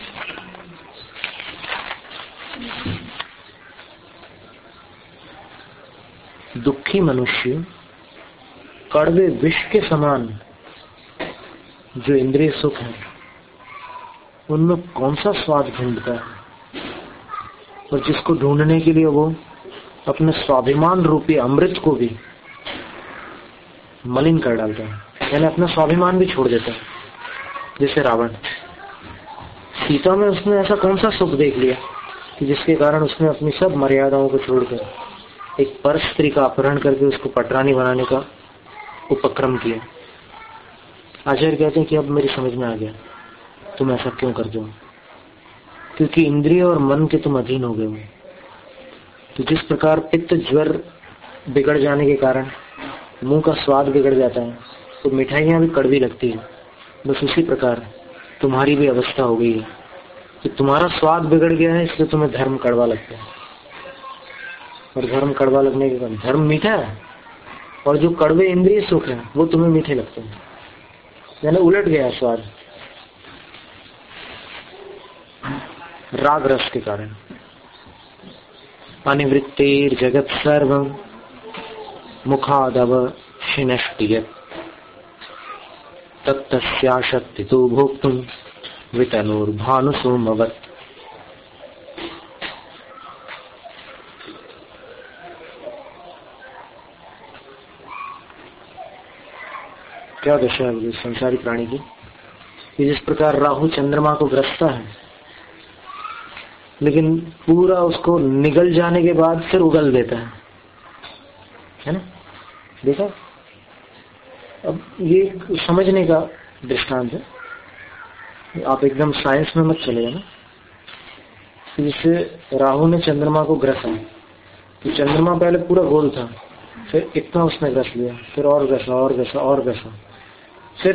दुखी मनुष्य कड़वे विष के समान जो इंद्रिय सुख है उनमें कौन सा स्वाद ढूंढता है, और जिसको ढूंढने के लिए वो अपने स्वाभिमान रूपी अमृत को भी मलिन कर डालता है, यानी अपना स्वाभिमान भी छोड़ देता है। जैसे रावण, सीता में उसने ऐसा कौन सा सुख देख लिया कि जिसके कारण उसने अपनी सब मर्यादाओं को छोड़कर एक पर स्त्री का अपहरण करके उसको पटरानी बनाने का उपक्रम किया। आचार्य कहते हैं कि अब मेरी समझ में आ गया तुम ऐसा क्यों करते हो, क्योंकि इंद्रिय और मन के तुम अधीन हो गए हो। तो जिस प्रकार पित्त ज्वर बिगड़ जाने के कारण मुंह का स्वाद बिगड़ जाता है तो मिठाइयां भी कड़वी लगती है, बस उसी प्रकार तुम्हारी भी अवस्था हो गई है कि तुम्हारा स्वाद बिगड़ गया है, इसलिए तुम्हें धर्म कड़वा लगता है। और धर्म कड़वा लगने के कारण धर्म मीठा है, और जो कड़वे इंद्रिय सुख है वो तुम्हें मीठे लगते हैं, यानी उलट गया स्वाद राग रस के कारण। अनिवृत्तिर जगत सर्वं मुखादव शिनष्टियत् तत्तस्याशक्ति तो भोक्तुम वितनुर्भानुसोमवत्। क्या दशा है संसारी प्राणी की कि जिस प्रकार राहु चंद्रमा को ग्रसता है, लेकिन पूरा उसको निगल जाने के बाद फिर उगल देता है, है ना, देखा। अब ये समझने का दृष्टांत है, आप एकदम साइंस में मत चले ना। जैसे राहु ने चंद्रमा को ग्रसा, तो चंद्रमा पहले पूरा गोल था, फिर इतना उसने ग्रस लिया, फिर और ग्रसा और ग्रसा और ग्रसा, फिर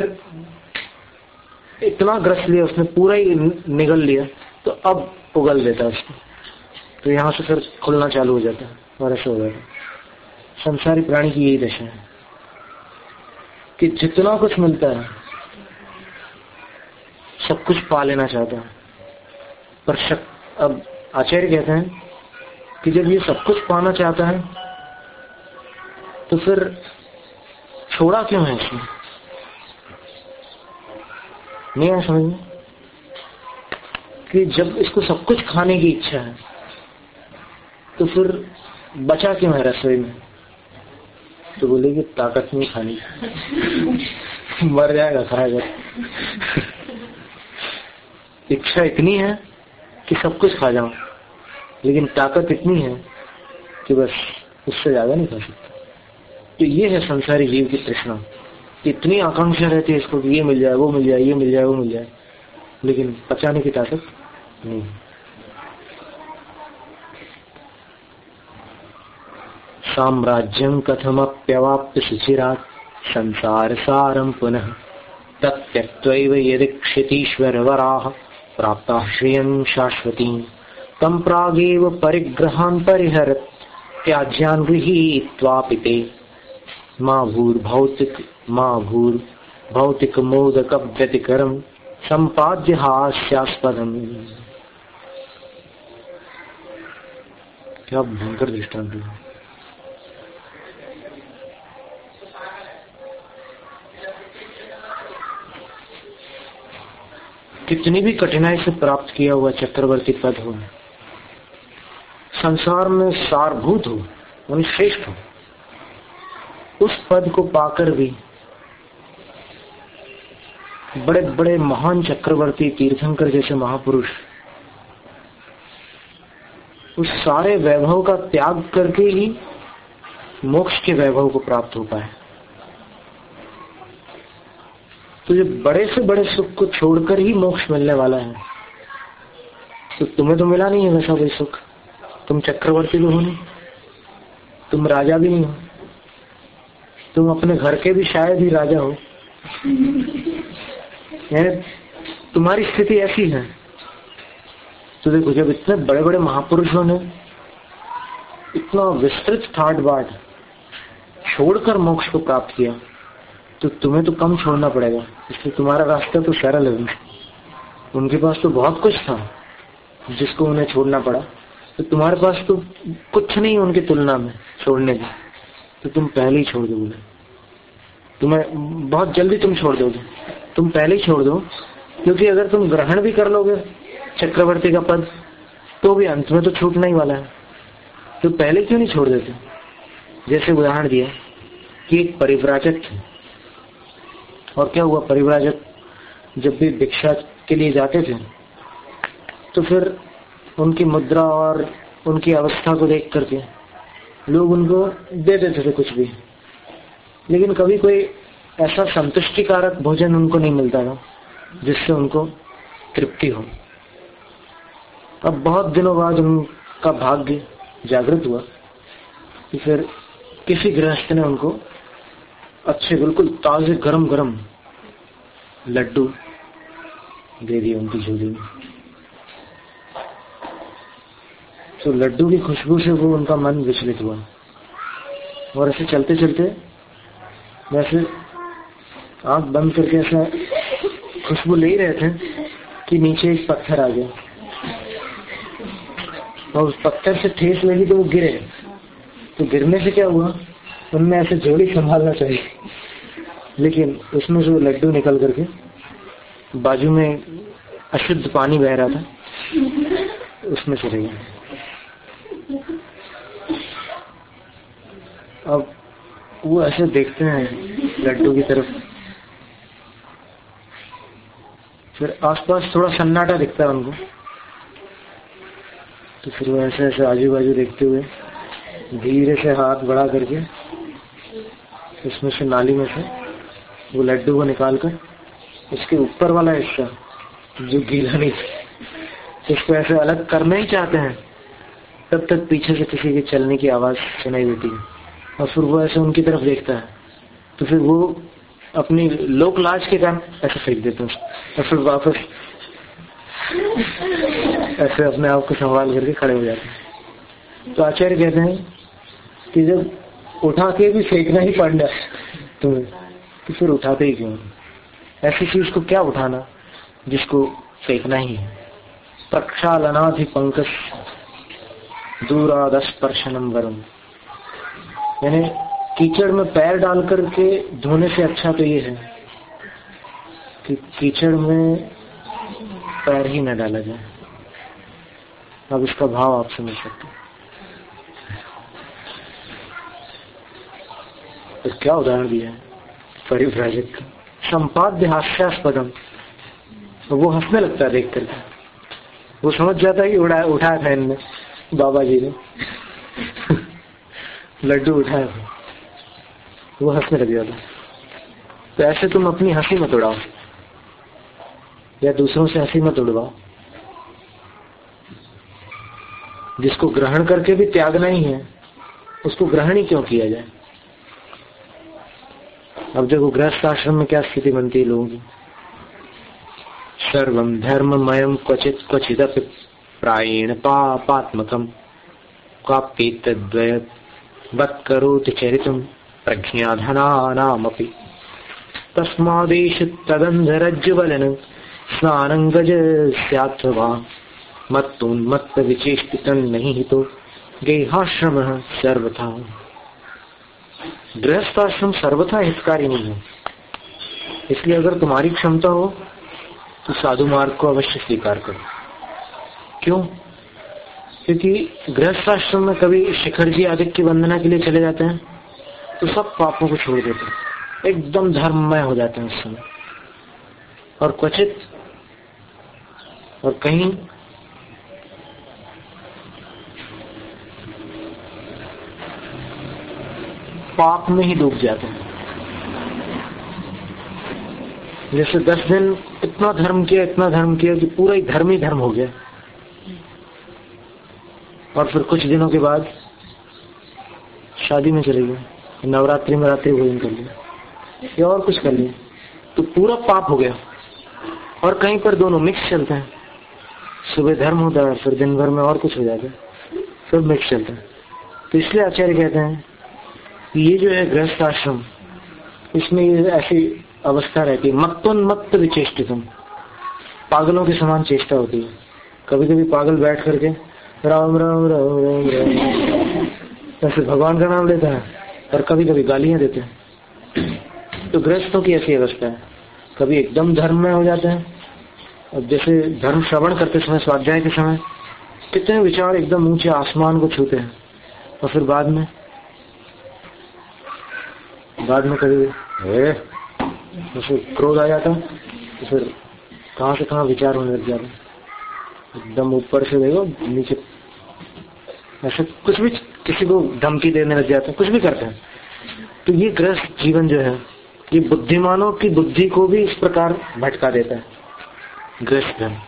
इतना ग्रस लिया उसने, पूरा ही निगल लिया, तो अब उगल देता है उसको, तो यहाँ से फिर खुलना चालू हो जाता है और ऐसे हो जाता है। संसारी प्राणी की यही दशा है कि जितना कुछ मिलता है सब कुछ पा लेना चाहता है, पर शक अब आचार्य कहते हैं कि जब ये सब कुछ पाना चाहता है तो फिर छोड़ा क्यों है इसने, नहीं है समझ में कि जब इसको सब कुछ खाने की इच्छा है तो फिर बचा क्यों है रसोई में। तो बोले कि ताकत नहीं खानी मर जाएगा खाएगा। इच्छा इतनी है कि सब कुछ खा जाऊं, लेकिन ताकत इतनी है कि बस उससे ज्यादा नहीं खा सकता। तो ये है संसारी जीव की तृष्णा, इतनी आकांक्षा रहती है इसको कि ये मिल जाए वो मिल जाए ये मिल जाए वो मिल जाए, लेकिन पचाने की ताकत नहीं। साम्राज्यं कथमप्यवाप्य सुचिरात् संसार सारम पुनः तत्यक्त्वैव यदीक्षितीश्वरवराः प्राप्ताः श्रियं शाश्वतीं तं प्रागेव परिग्रहान् परिहरत् त्याज्यान् गृहीत्वापि ते मा भूर्भौतिक मा भूर् भौतिक मोदक व्यतिकरं संपाद्य हास्यास्पदम्। क्या भयंकर दृष्टांत है। कितनी भी कठिनाई से प्राप्त किया हुआ चक्रवर्ती पद हो, संसार में सारभूत हो, मन श्रेष्ठ हो, उस पद को पाकर भी बड़े बड़े महान चक्रवर्ती तीर्थंकर जैसे महापुरुष उस सारे वैभव का त्याग करके ही मोक्ष के वैभव को प्राप्त हो पाए। तो ये बड़े से बड़े सुख को छोड़कर ही मोक्ष मिलने वाला है, तो तुम्हें तो मिला नहीं है वैसा कोई सुख। तुम चक्रवर्ती भी हो नहीं, तुम राजा भी नहीं हो, तुम अपने घर के भी शायद ही राजा हो। तुम्हारी स्थिति ऐसी है। तो देखो, जब इतने बड़े बड़े महापुरुषों ने इतना विस्तृत ठाट बाट छोड़कर मोक्ष को प्राप्त किया, तो तुम्हें तो कम छोड़ना पड़ेगा। इसलिए तुम्हारा रास्ता तो सरल है। उनके पास तो बहुत कुछ था जिसको उन्हें छोड़ना पड़ा, तो तुम्हारे पास तो कुछ नहीं उनकी तुलना में छोड़ने की, तो तुम पहले ही छोड़ दोगे। तुम्हें बहुत जल्दी तुम छोड़ दोगे, तुम पहले ही छोड़ दो, क्योंकि अगर तुम ग्रहण भी कर लोगे चक्रवर्ती का पद, तो भी अंत में तो छूटना ही वाला है। तो पहले क्यों नहीं छोड़ देते? जैसे उदाहरण दिया कि एक परिव्राजक थे, और क्या हुआ, परिव्राजक जब भी भिक्षा के लिए जाते थे तो फिर उनकी मुद्रा और उनकी अवस्था को देख करके लोग उनको दे देते थे कुछ भी, लेकिन कभी कोई ऐसा संतुष्टिकारक भोजन उनको नहीं मिलता था जिससे उनको तृप्ति हो। अब बहुत दिनों बाद उनका भाग्य जागृत हुआ कि फिर किसी गृहस्थ ने उनको अच्छे बिल्कुल ताजे गरम गरम लड्डू दे दिए उनकी झोली में। तो लड्डू की खुशबू से वो उनका मन विचलित हुआ, और ऐसे चलते चलते वैसे आंख बंद करके ऐसा खुशबू ले ही रहे थे कि नीचे एक पत्थर आ गया, और उस पत्थर से ठेस लगी तो वो गिरे। तो गिरने से क्या हुआ, उनमें ऐसे झोली संभालना चाहिए, लेकिन उसमें से वो लड्डू निकल करके बाजू में अशुद्ध पानी बह रहा था, उसमें चले गए। अब वो ऐसे देखते हैं लड्डू की तरफ, फिर आसपास थोड़ा सन्नाटा दिखता है उनको, तो फिर वो ऐसे ऐसे आजू बाजू देखते हुए धीरे से हाथ बढ़ा करके उसमें से नाली में से वो लड्डू को निकालकर उसके ऊपर वाला हिस्सा जो गीला नहीं था उसको ऐसे अलग करना ही चाहते हैं, तब तक पीछे से किसी के चलने की आवाज सुनाई देती है, और फिर वो ऐसे उनकी तरफ देखता है, तो फिर वो अपनी लोक लाज के कारण ऐसे फेंक देते हैं, और फिर वापस ऐसे अपने आप को संभाल करके खड़े हो जाते हैं। तो आचार्य कहते हैं कि जब उठा के भी फेंकना ही पड़ना तुम्हें, तो फिर उठाते ही क्यों? ऐसी चीज को क्या उठाना जिसको फेंकना ही है। प्रक्षालनाधि पंकज दूरादस्पर्शनम वरम, यानी कीचड़ में पैर डाल करके धोने से अच्छा तो ये है कि कीचड़ में पैर ही न डाला जाए। अब इसका भाव आप समझ सकते हैं। तो क्या उदाहरण दिया है परिव्राजक का, संपाद्य हास्यास्पदम। तो वो हंसने लगता है देख करके, वो समझ जाता है कि उड़ा उठाया था इनने, बाबा जी ने लड्डू उठाया था, वो हंसने लग जाता। तो ऐसे तुम अपनी हंसी मत उड़ाओ, या दूसरों से हंसी मत उड़वाओ। जिसको ग्रहण करके भी त्यागना ही है, उसको ग्रहण ही क्यों किया जाए? अब देखो गृहस्थ आश्रम में क्या स्थिति बनती है लोगों की। सर्वम धर्ममयम क्वचित क्वचिदपि प्रायेण पापात्मकम कापि तद्वय वत् करोति चरितम प्रज्ञाधनानामपि तस्मादेश तदंधरज्जुवलन स्नानं गजस्याथवा मत्तोन्मत्त विचेष्टितं नहीं हितो गेहाश्रमः सर्वथा। गृहस्थ आश्रम सर्वथा हितकारी नहीं है, इसलिए अगर तुम्हारी क्षमता हो तो साधु मार्ग को अवश्य स्वीकार करो। क्यों? क्योंकि गृहस्थ आश्रम में कभी शिखर जी आदि की वंदना के लिए चले जाते हैं तो सब पापों को छोड़ देते हैं, एकदम धर्ममय हो जाते हैं उस समय। और क्वचित और कहीं पाप में ही डूब जाते हैं। जैसे दस दिन इतना धर्म किया इतना धर्म किया कि पूरा ही धर्म ही धर्म हो गया, और फिर कुछ दिनों के बाद शादी में चले गए, नवरात्रि में रात्रि भोजन कर लिया या और कुछ कर लिया, तो पूरा पाप हो गया। और कहीं पर दोनों मिक्स चलते हैं, सुबह धर्म होता है फिर दिन भर में और कुछ हो जाता है, सब मिक्स चलता है। तो इसलिए आचार्य कहते हैं कि ये जो है गृहस्थ आश्रम, इसमें ये ऐसी अवस्था रहती है, मत्तोन्मत्त विचेष्टितम, पागलों के समान चेष्टा होती है। कभी कभी पागल बैठ करके राम राम राम राम राम ऐसे भगवान का नाम लेता है, और कभी कभी गालियां देते हैं। तो गृहस्थों की ऐसी अवस्था है, कभी एकदम धर्म में हो जाते हैं। अब जैसे धर्म श्रवण करते समय, स्वाध्याय के समय कितने विचार एकदम ऊंचे आसमान को छूते हैं, और फिर बाद में बाद में कभी है तो फिर क्रोध आ जाता है, तो फिर कहां से कहां विचार होने लग जाते हैं, एकदम ऊपर से देखो नीचे, ऐसे कुछ भी किसी को धमकी देने लग जाते हैं, कुछ भी करते हैं। तो ये गृहस्थ जीवन जो है, ये बुद्धिमानों की बुद्धि को भी इस प्रकार भटका देता है, गृहस्थ धर्म।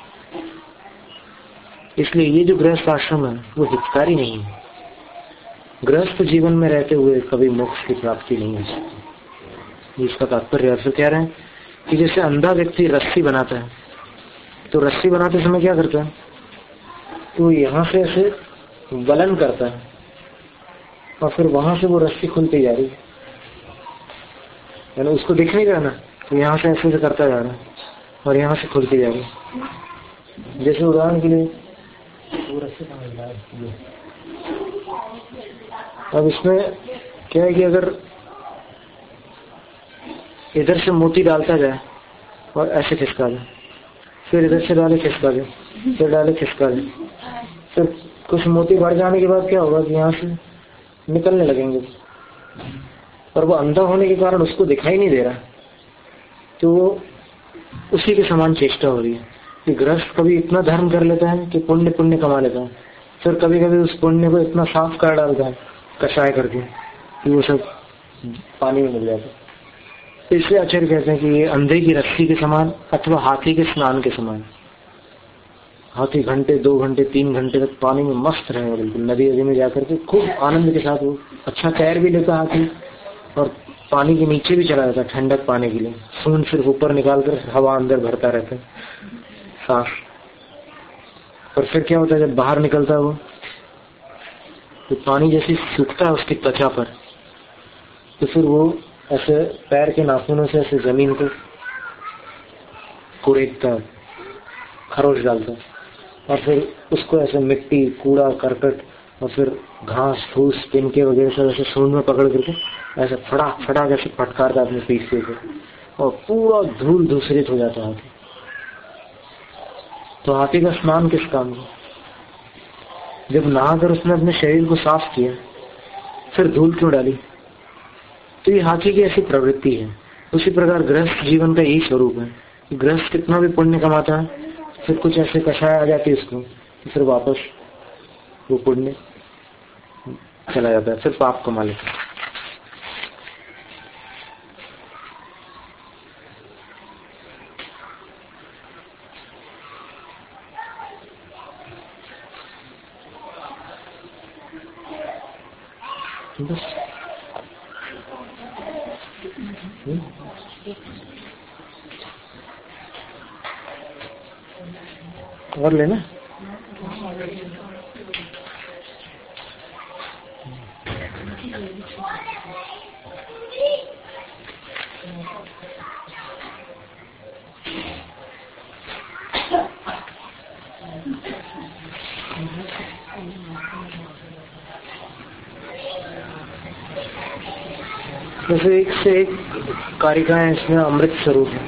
इसलिए ये जो गृहस्थ आश्रम है वो हितकारी नहीं है। गृहस्थ जीवन में रहते हुए कभी मोक्ष की प्राप्ति नहीं हो सकती। इसका तात्पर्य फिर कह रहे हैं कि जैसे अंधा व्यक्ति रस्सी बनाता है, तो रस्सी बनाते समय क्या करता है, तो यहाँ से ऐसे वलन करता है, और फिर वहां से वो रस्सी खुलती जा रही है, यानी उसको दिख नहीं रहा ना, तो यहाँ से ऐसे करता जा रहा है और यहाँ से खुलती जा रही है। जैसे उदाहरण के लिए वो रस्सी कहाँ जा रही है, अब इसमें क्या है कि अगर इधर से मोती डालता जाए और ऐसे खिसका दे, फिर इधर से डाले खिसका दे, फिर डाले खिसका दे, फिर कुछ मोती बढ़ जाने के बाद क्या होगा कि यहाँ से निकलने लगेंगे, पर वो अंधा होने के कारण उसको दिखाई नहीं दे रहा, तो वो उसी के समान चेष्टा हो रही है कि गृहस्थ कभी इतना धर्म कर लेता है कि पुण्य पुण्य कमा लेता है, फिर कभी कभी उस पुण्य को इतना साफ कर डालता है कषाय करके कि वो सब पानी में मिल जाता है। तो इसलिए आचार्य कहते हैं कि ये अंधे की रस्सी के समान अथवा हाथी के स्नान के समान। हाथी घंटे दो घंटे तीन घंटे तक पानी में मस्त रहेगा, बिल्कुल नदी नदी में जाकर के खूब आनंद के साथ वो अच्छा तैर भी लेता हाथी, और पानी के नीचे भी चला जाता ठंडक पाने के लिए, सूंड सिर्फ ऊपर निकाल कर हवा अंदर भरता रहता है सांस। और फिर क्या होता है जब बाहर निकलता है वो, तो पानी जैसे सूखता है उसकी त्वचा पर, तो फिर वो ऐसे पैर के नाखूनों से ऐसे जमीन को कुरेदता है, खरोच डालता है, और फिर उसको ऐसे मिट्टी कूड़ा करकट और फिर घास फूस तिनके वगैरह सब ऐसे सूंड में पकड़ करके ऐसे फटाक फटाक ऐसे फटकारता अपने पीठ के ऊपर, और पूरा धूल धूसरित हो जाता है। तो हाथी का स्नान किस काम का? जब नहाकर उसने अपने शरीर को साफ किया, फिर धूल क्यों डाली? तो ये हाथी की ऐसी प्रवृत्ति है। उसी प्रकार गृहस्थ जीवन का यही स्वरूप है कि गृहस्थ कितना भी पुण्य कमाता है, फिर कुछ ऐसे कषाय आ जाती है उसको, तो फिर वापस वो पुण्य चला जाता है, फिर पाप कमा लेता है। बस और लेना जैसे एक से एक कारिकाएं इसमें अमृत स्वरूप है।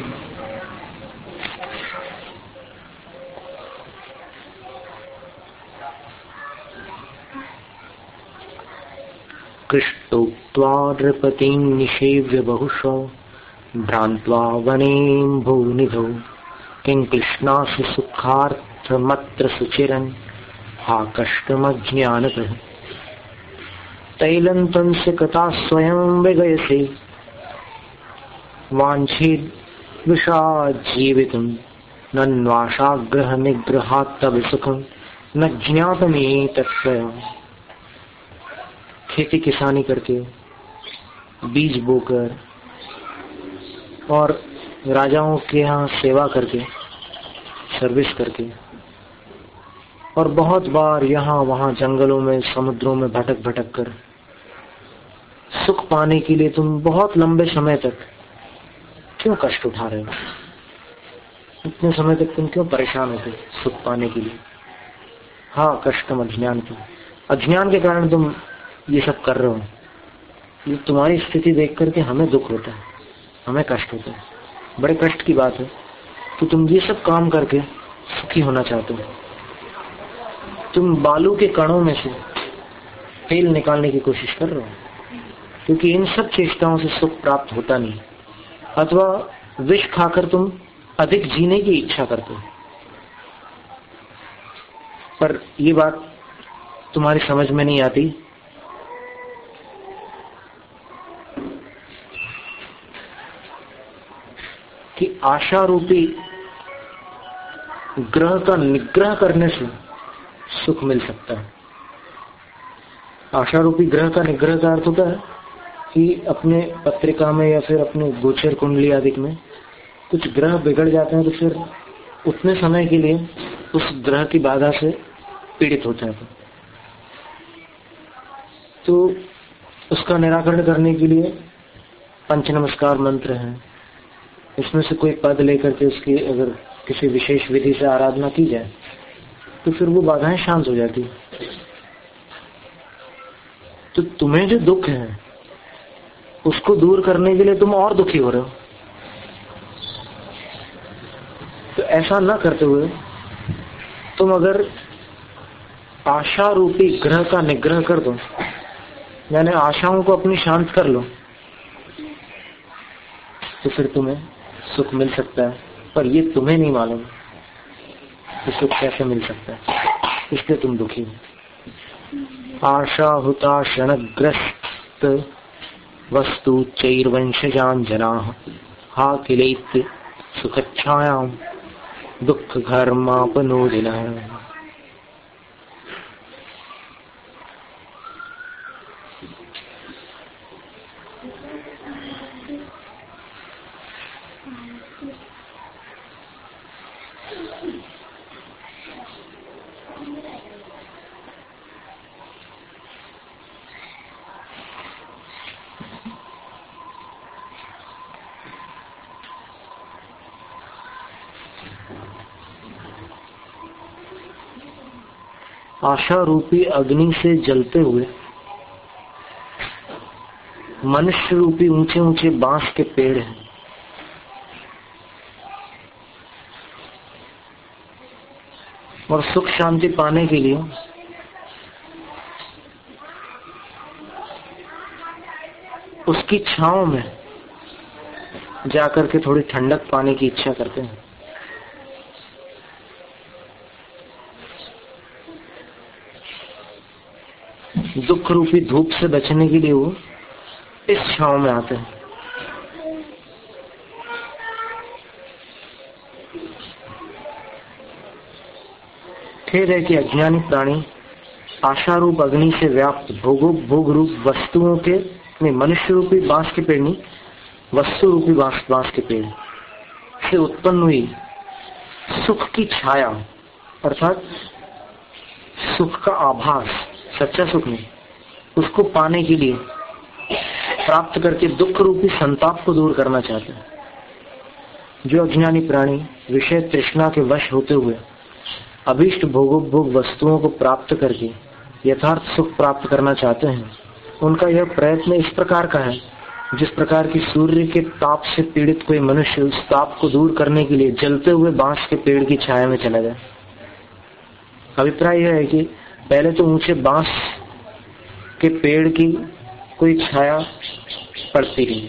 कृष्टोक्त्वा नृपतिं निषेव्य बहुशो भ्रान्त्वा वनें भूनिधौ किं कृष्णासि सुखार्थमत्र सुचिरन् हा कष्टमज्ञानतः तैलन्तं से कथा स्वयं विगयसे वाञ्छेद् विषाद् जीवितुं नन्वाशाग्रह निग्रहात् तव सुखं न ज्ञातमेतत्त्वया। खेती किसानी करके, बीज बोकर और राजाओं के यहाँ सेवा करके, सर्विस करके, और बहुत बार यहाँ वहाँ जंगलों में समुद्रों में भटक भटक कर सुख पाने के लिए तुम बहुत लंबे समय तक क्यों कष्ट उठा रहे हो? इतने समय तक तुम क्यों परेशान होते सुख पाने के लिए? हाँ, कष्टम अज्ञान की, अज्ञान के कारण तुम ये सब कर रहे हो। ये तुम्हारी स्थिति देख करके हमें दुख होता है, हमें कष्ट होता है। बड़े कष्ट की बात है कि तुम ये सब काम करके सुखी होना चाहते हो। तुम बालू के कणों में से तेल निकालने की कोशिश कर रहे हो, क्योंकि इन सब चेष्टाओं से सुख प्राप्त होता नहीं। अथवा विष खाकर तुम अधिक जीने की इच्छा करते हो, पर ये बात तुम्हारी समझ में नहीं आती कि आशा रूपी ग्रह का निग्रह करने से सुख मिल सकता है। आशा रूपी ग्रह का निग्रह का अर्थ होता है कि अपने पत्रिका में या फिर अपने गोचर कुंडली आदि में कुछ ग्रह बिगड़ जाते हैं तो फिर उतने समय के लिए उस ग्रह की बाधा से पीड़ित होते हैं। तो उसका निराकरण करने के लिए पंच नमस्कार मंत्र है, इसमें से कोई पद लेकर के उसकी अगर किसी विशेष विधि से आराधना की जाए तो फिर वो बाधाएं शांत हो जाती। तो तुम्हें जो दुख है उसको दूर करने के लिए तुम और दुखी हो रहे हो। तो ऐसा ना करते हुए तुम अगर आशा रूपी ग्रह का निग्रह कर दो, यानी आशाओं को अपनी शांत कर लो, तो फिर तुम्हें सुख मिल सकता है। पर ये तुम्हें नहीं मालूम कि सुख कैसे मिल सकता है, इसलिए तुम दुखी हो। आशा हुता क्षणग्रस्त वस्तु चैर्वंशजान जनाः हा किलेत् सुखच्छायां दुख घर्मापनोदिनः। आशा रूपी अग्नि से जलते हुए मनुष्य रूपी ऊंचे ऊंचे बांस के पेड़ हैं। और सुख शांति पाने के लिए उसकी छांव में जाकर के थोड़ी ठंडक पाने की इच्छा करते हैं। दुख रूपी धूप से बचने के लिए वो इस छांव में आते हैं। खेद है कि अज्ञानी प्राणी आशा रूप अग्नि से व्याप्त भोगो भोग रूप वस्तुओं के नहीं, मनुष्य रूपी बांस के पेड़ नहीं, वस्तु रूपी बांस बांस के पेड़ से उत्पन्न हुई सुख की छाया, अर्थात सुख का आभास, सच्चा सुख नहीं, उसको पाने के लिए प्राप्त करके दुख रूपी संताप को दूर करना चाहते हैं। जो अज्ञानी प्राणी विषय तृष्णा के वश होते हुए अभीष्ट भोगोपभोग वस्तुओं को प्राप्त करके यथार्थ सुख प्राप्त करना चाहते हैं, उनका यह प्रयत्न इस प्रकार का है जिस प्रकार की सूर्य के ताप से पीड़ित कोई मनुष्य उस ताप को दूर करने के लिए जलते हुए बांस के पेड़ की छाया में चला जाए। अभिप्राय यह है कि पहले तो ऊंचे बांस के पेड़ की कोई छाया पड़ती रही,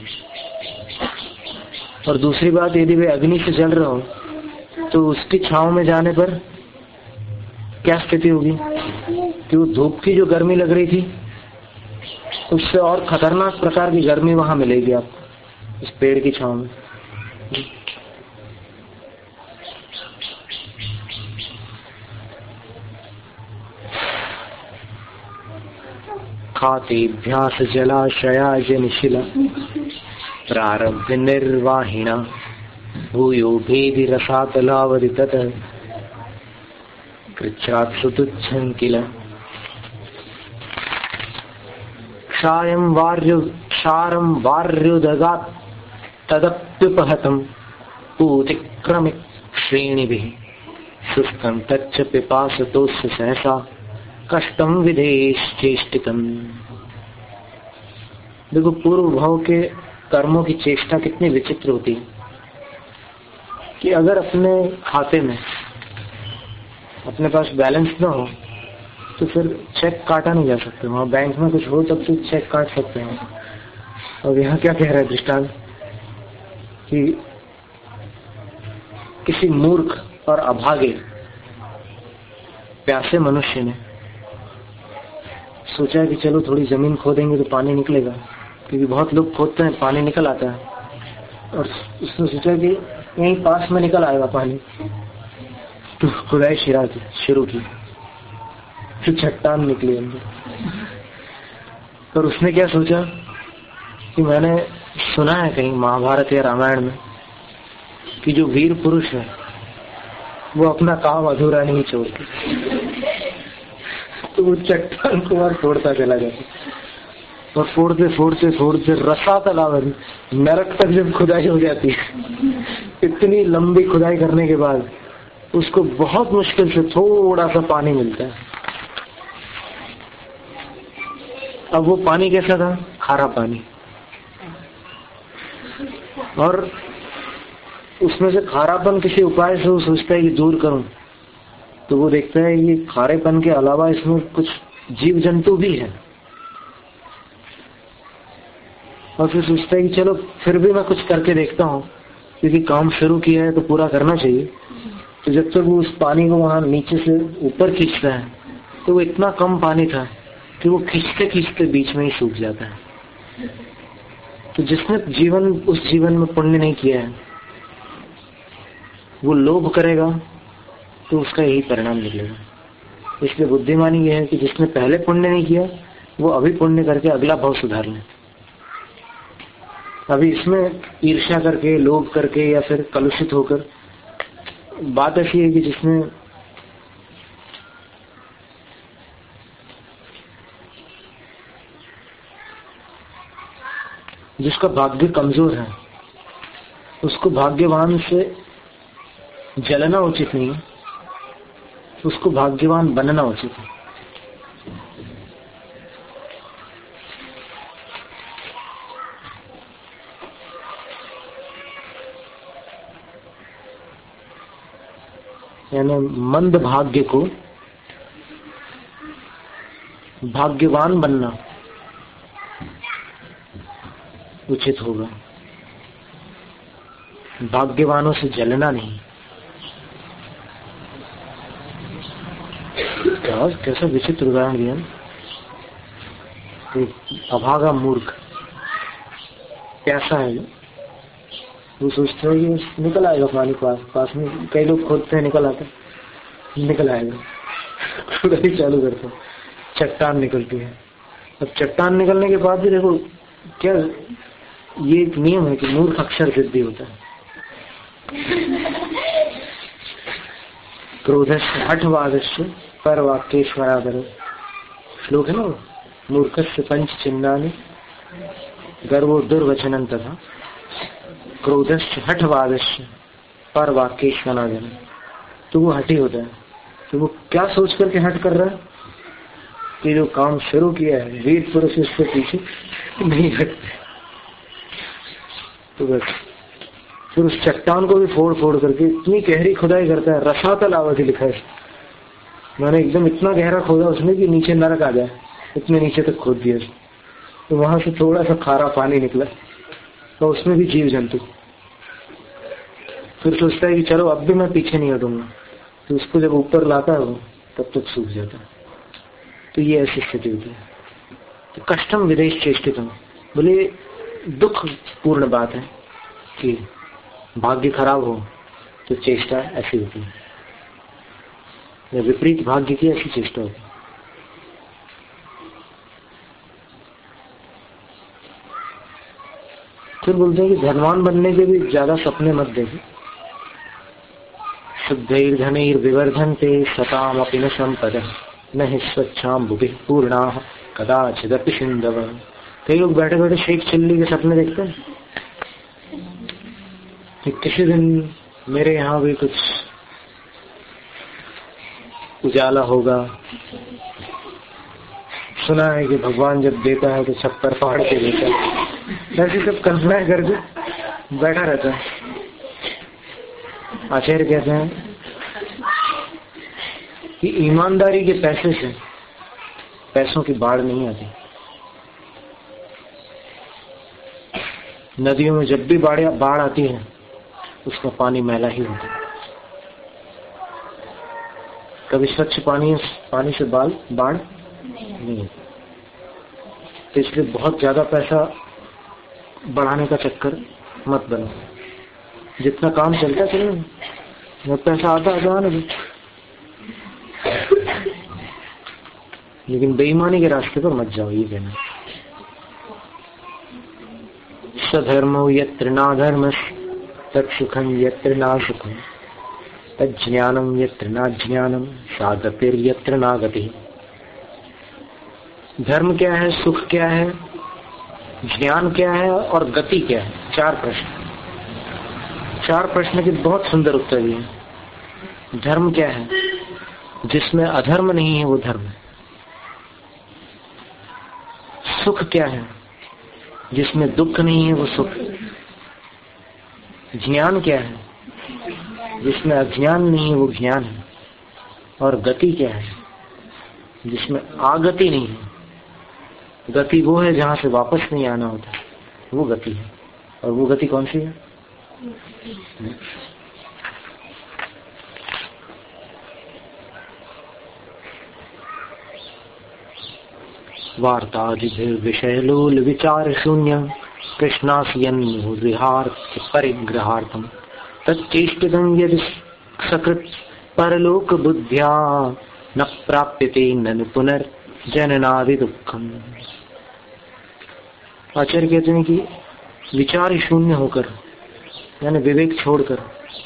और दूसरी बात, यदि वे अग्नि से जल रहे हो तो उसकी छांव में जाने पर क्या स्थिति होगी कि वो धूप की जो गर्मी लग रही थी उससे और खतरनाक प्रकार की गर्मी वहां मिलेगी आपको इस पेड़ की छांव में। खातेभ्यास जलाशयाज निशिला प्रारब्ध निर्वाहिणा भूयो भेदि रसातलावधि तत कृच्छ्रात् सुतुच्छं किल क्षारं वार्यु क्षारं वार्युदगात् तदप्युपहतं पूतिक्रमिक श्रेणिभिः शुष्कं तच्च पिपासतोस्य सहसा कष्टं विधेश्चेष्टितम्। देखो, पूर्व भाव के कर्मों की चेष्टा कितनी विचित्र होती है कि अगर अपने खाते में अपने पास बैलेंस ना हो तो फिर चेक काटा नहीं जा सकता। वहां बैंक में कुछ हो तब तो चेक काट सकते हैं। और यहाँ क्या कह रहा है दृष्टांत कि किसी मूर्ख और अभागे प्यासे मनुष्य ने सोचा कि चलो थोड़ी जमीन खोदेंगे तो पानी निकलेगा, क्योंकि बहुत लोग खोदते हैं पानी निकल आता है, और उसने सोचा कि यहीं पास में निकल आएगा पानी, तो खुदाई शिरा की शुरू की, फिर चट्टान निकली अंदर। और उसने क्या सोचा कि मैंने सुना है कहीं महाभारत या रामायण में कि जो वीर पुरुष है वो अपना काम अधूरा नहीं छोड़ते, तो वो चट्टान को और फोड़ता चला जाता, और फोड़ते फोड़ते फोड़ते रसातलावधि नरक तक जब खुदाई हो जाती है, इतनी लंबी खुदाई करने के बाद उसको बहुत मुश्किल से थोड़ा सा पानी मिलता है। अब वो पानी कैसा था? खारा पानी। और उसमें से खारापन किसी उपाय से वो सोचता है कि दूर करूं, तो वो देखता है ये खारेपन के अलावा इसमें कुछ जीव जंतु भी है, और फिर सोचता है कि चलो फिर भी मैं कुछ करके देखता हूँ, क्योंकि काम शुरू किया है तो पूरा करना चाहिए। तो जब तक वो उस पानी को वहां नीचे से ऊपर खींचता है तो वो इतना कम पानी था कि वो खींचते खींचते बीच में ही सूख जाता है। तो जिसने जीवन उस जीवन में पुण्य नहीं किया है वो लोभ करेगा तो उसका यही परिणाम निकलेगा। इसलिए बुद्धिमानी यह है कि जिसने पहले पुण्य नहीं किया वो अभी पुण्य करके अगला भाव सुधार ले। अभी इसमें ईर्ष्या करके, लोभ करके या फिर कलुषित होकर, बात ऐसी है कि जिसने जिसका भाग्य कमजोर है उसको भाग्यवान से जलना उचित नहीं है, उसको भाग्यवान बनना उचित है। यानी मंद भाग्य को भाग्यवान बनना उचित होगा, भाग्यवानों से जलना नहीं। क्या कैसा विचित्र उदाहरण दिया। अभागा मूर्ख कैसा है, वो सोचते हैं कि निकल आएगा पानी पास पास में, कई लोग खोदते हैं निकल आता है, निकल आएगा, खुदाई चालू करते हैं, चट्टान निकलती है। अब चट्टान निकलने के बाद भी देखो क्या ये एक नियम है कि मूर्ख अक्षर सिद्धि होता है। क्रोधस्य हठवादस्य पर वाक्येश्वरादर श्लोक है ना, मूर्खस्य पंच चिन्हानि गर्वो दुर्वचनं तथा क्रोधस्य हठवादस्य पर वाक्येश्वरादर। तो वो हठी होता है, तो वो क्या सोच करके हट कर रहा है कि जो काम शुरू किया है वीर पुरुष इससे पीछे नहीं हटते। तो बस फिर उस चट्टान को भी फोड़ फोड़ करके इतनी गहरी खुदाई करता है, रसातल अवधि लिखा है मैंने, एकदम इतना गहरा खोदा उसने कि नीचे नरक आ जाए, इतने नीचे तक खोद दिया। तो वहां से थोड़ा सा खारा पानी निकला, तो उसमें भी जीव जंतु। फिर सोचता है कि चलो अब भी मैं पीछे नहीं हटूंगा, तो उसको जब ऊपर लाता है वो तब तक सूख जाता है। तो ये ऐसी स्थिति होती है। तो कष्टम विदेश चेष्टितम, बोले दुख पूर्ण बात है कि भाग्य खराब हो तो चेष्टा ऐसी होती है, या विपरीत भाग्य की ऐसी चेष्टा होती है। फिर बोलते हैं कि धनवान बनने के भी ज्यादा सपने मत देखो। शुद्धैर धनैर विवर्धन्ते सताम अपि न संपदः न हि स्वच्छाम भुभिः पूर्णाः कदाचिदपि सिन्धवः। कई लोग बैठे बैठे शेख चिल्ली के सपने देखते हैं कि किसी दिन मेरे यहाँ भी कुछ उजाला होगा। सुना है कि भगवान जब देता है तो छप्पर फाड़ के देता है। ऐसी सब कल्पनाएं करके बैठा रहता है। आचार्य कहते हैं कि ईमानदारी के पैसे से पैसों की बाढ़ नहीं आती। नदियों में जब भी बाढ़ बाढ़ आती है उसका पानी मैला ही होता है, कभी स्वच्छ पानी पानी से बाल बाढ़ नहीं होती। तो इसलिए बहुत ज्यादा पैसा बढ़ाने का चक्कर मत बनो। जितना काम चलता चले, जब पैसा आता आता आने दो, लेकिन बेईमानी के रास्ते पर मत जाओ। ये कहना सधर्मो यत्र नाधर्म तत्सुखम यत्र नासुखम तज्ज्ञानम यत्र नाज्ञानम साधपेर्यत्र नागति। धर्म क्या है, सुख क्या है, ज्ञान क्या है और गति क्या है? चार प्रश्न। चार प्रश्न के बहुत सुंदर उत्तर दिए। धर्म क्या है? जिसमें अधर्म नहीं है वो धर्म है। सुख क्या है? जिसमें दुख नहीं है वो सुख। ज्ञान क्या है? जिसमें अज्ञान नहीं है वो ज्ञान है। और गति क्या है? जिसमें आगति नहीं है। गति वो है जहां से वापस नहीं आना होता, वो गति है। और वो गति कौन सी है? वार्तादिभिर्विषयलोल विचार शून्य कृष्णास्यन्मुहुर्विहार्थ परिग्रहार्थम तच्चेष्टितं यदि सकृत परलोक बुद्ध्या न प्राप्यते ननु पुनर्जननादि दुःखम। आचार्य कहते हैं कि विचार शून्य होकर, यानी विवेक छोड़कर,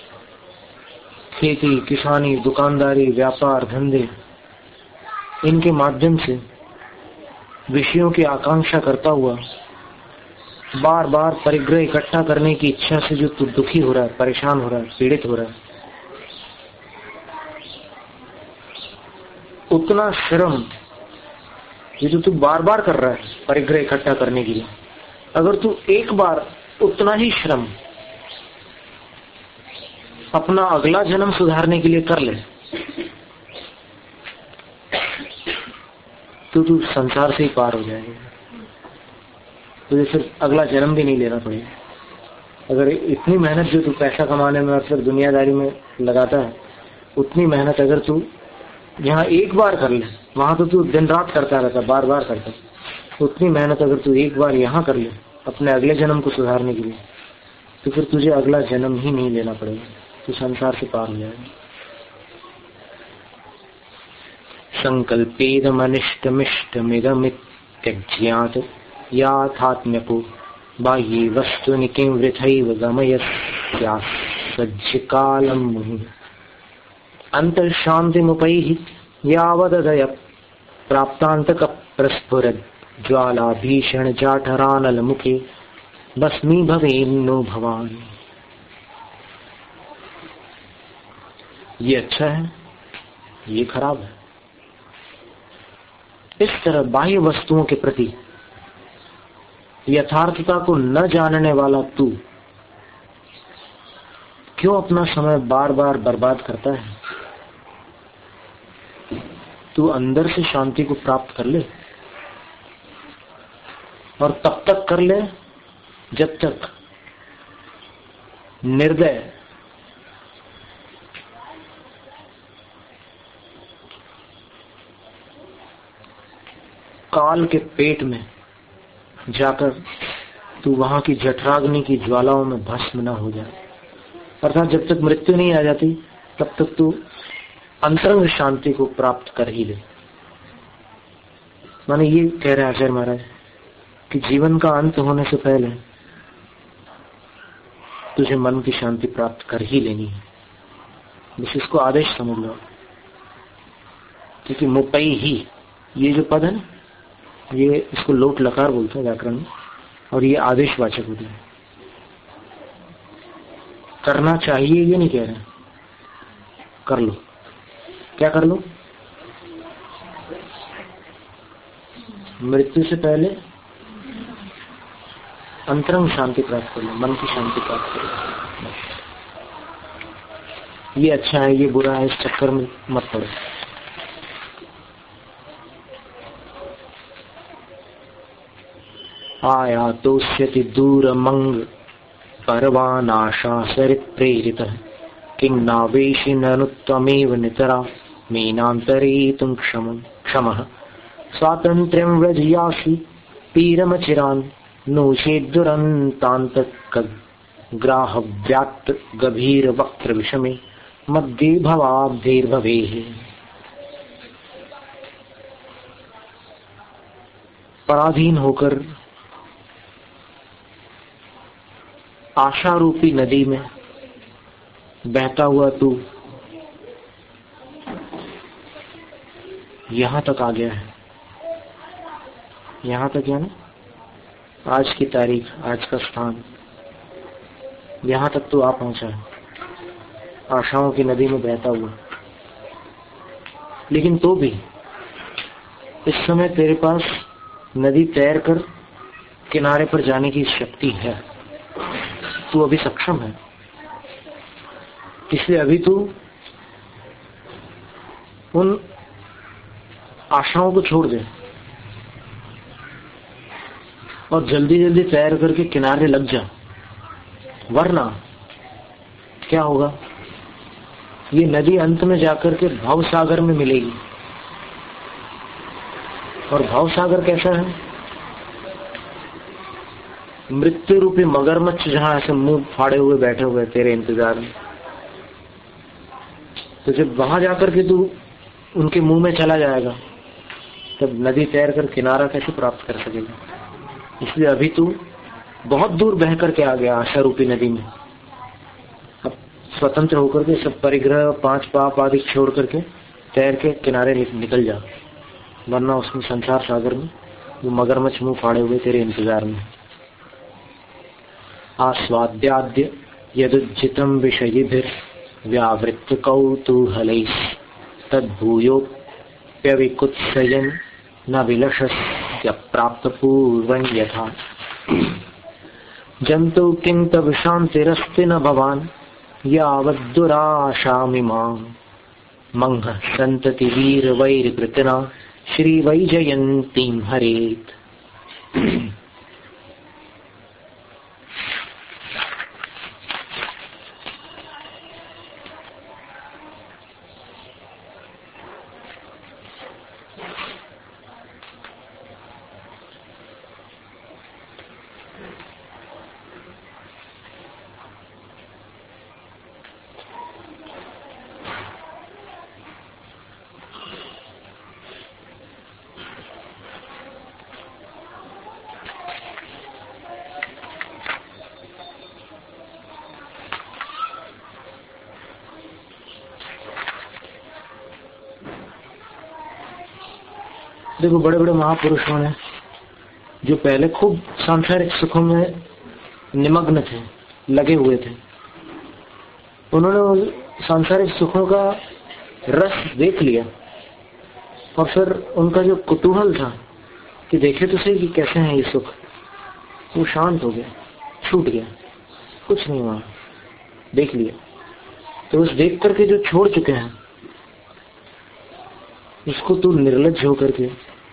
खेती, किसानी, दुकानदारी, व्यापार, धंधे, इनके माध्यम से विषयों की आकांक्षा करता हुआ बार बार परिग्रह इकट्ठा करने की इच्छा से जो तू दुखी हो रहा है, परेशान हो रहा है, पीड़ित हो रहा है, उतना श्रम ये जो तू बार बार कर रहा है परिग्रह इकट्ठा करने के लिए, अगर तू एक बार उतना ही श्रम अपना अगला जन्म सुधारने के लिए कर ले तो तू संसार से ही पार हो जाएगा। तुझे तो सिर्फ अगला जन्म भी नहीं लेना पड़ेगा। अगर इतनी मेहनत जो तू पैसा कमाने में और फिर दुनियादारी में लगाता है, उतनी मेहनत अगर तू यहाँ एक बार कर ले, वहां तो तू दिन रात करता रहता, बार बार करता, उतनी मेहनत अगर तू एक बार यहाँ कर ले अपने अगले जन्म को सुधारने के लिए, तो फिर तुझे अगला जन्म ही नहीं लेना पड़ेगा, तू संसार से पार हो जाएगा। संकल्पेदमनिष्टमिष्टमिदमित्यज्ञात याथात्म्यको बाह्ये वस्तुनि किं वृथैव गमयस्यासज्जकालं मुहुः अन्तर्शान्तिमुपैहि यावददय प्राप्तान्तकप्रस्फुरद् ज्वाला भीषण जाठरानलमुखे भस्मी भवेन्नो भवान्। ये अच्छा है, ये खराब है। इस तरह बाह्य वस्तुओं के प्रति यथार्थता को न जानने वाला तू क्यों अपना समय बार बार बर्बाद करता है? तू अंदर से शांति को प्राप्त कर ले, और तब तक कर ले जब तक निर्दय काल के पेट में जाकर तू वहां की जठराग्नि की ज्वालाओं में भस्म न हो जाए। अर्थात जब तक मृत्यु नहीं आ जाती तब तक तू अंतरंग शांति को प्राप्त कर ही ले। माने ये कह रहे आचार्य महाराज कि जीवन का अंत होने से पहले तुझे मन की शांति प्राप्त कर ही लेनी है। बस इसको आदेश समझ लो, क्योंकि मुपई ही ये जो पद है ना, ये इसको लोट लकार बोलते हैं व्याकरण में, और ये आदेशवाचक होते हैं। करना चाहिए ये नहीं कह रहे, कर लो। क्या कर लो? मृत्यु से पहले अंतरंग शांति प्राप्त कर लो, मन की शांति प्राप्त कर लो। ये अच्छा है, ये बुरा है, इस चक्कर में मत पड़ो। आयातोष्यति दूरमंग परवानाशा सरित प्रेरित किं नावेशि ननुत्वमेव नितरा मेनान्तरेतुं क्षमं क्षमः स्वातन्त्र्यं व्रजयासि पीरमचिरान् नो चेद्दुरन्तान्तग्राहव्यात्त गभीर वक्त्र विषमे मध्ये भवाब्धेर्भवेः। पराधीन होकर आशा रूपी नदी में बहता हुआ तू यहां तक आ गया है। यहां तक है ना, आज की तारीख, आज का स्थान, यहां तक तो आ पहुंचा है आशाओं की नदी में बहता हुआ। लेकिन तो भी इस समय तेरे पास नदी तैर कर किनारे पर जाने की शक्ति है। तू अभी सक्षम है, इसलिए अभी तू उन आशाओं को छोड़ दे और जल्दी जल्दी तैर करके किनारे लग जा। वरना क्या होगा, ये नदी अंत में जाकर के भव सागर में मिलेगी। और भव सागर कैसा है? मृत्यु रूपी मगरमच्छ जहां ऐसे मुंह फाड़े हुए बैठे हुए तेरे इंतजार में। तो जब वहां जाकर के तू उनके मुंह में चला जाएगा तब नदी तैर कर किनारा कैसे प्राप्त कर सकेगा? इसलिए अभी तू बहुत दूर बह करके आ गया आशा रूपी नदी में। अब स्वतंत्र होकर के सब परिग्रह, पांच पाप आदि छोड़ करके तैर के किनारे निकल जा, वरना उसमें संसार सागर में वो मगरमच्छ मुंह फाड़े हुए तेरे इंतजार में। आस्वाद्याद्य यदुज्जितं विषयिभिर्व्यावृत्त कौतूहलैः तद्भूयोऽप्यविकुत्सयन् न विलसस्य प्राप्तपूर्वं यथा जन्तु किं तव शान्तिरस्ति न भवान् यावद्दुराशामिमां मंह सन्तति वीरवैर्कृतना श्रीवैजयन्तीं हरेत्। देखो बड़े बड़े महापुरुषों ने जो पहले खूब सांसारिक सुखों में निमग्न थे, लगे हुए थे, उन्होंने सांसारिक सुखों का रस देख लिया और फिर उनका जो कुतूहल था कि देखे तो सही कि कैसे हैं ये सुख, वो शांत हो गया, छूट गया, कुछ नहीं हुआ, देख लिया। तो उस देख करके जो छोड़ चुके हैं उसको तू निर्लज्ज होकर के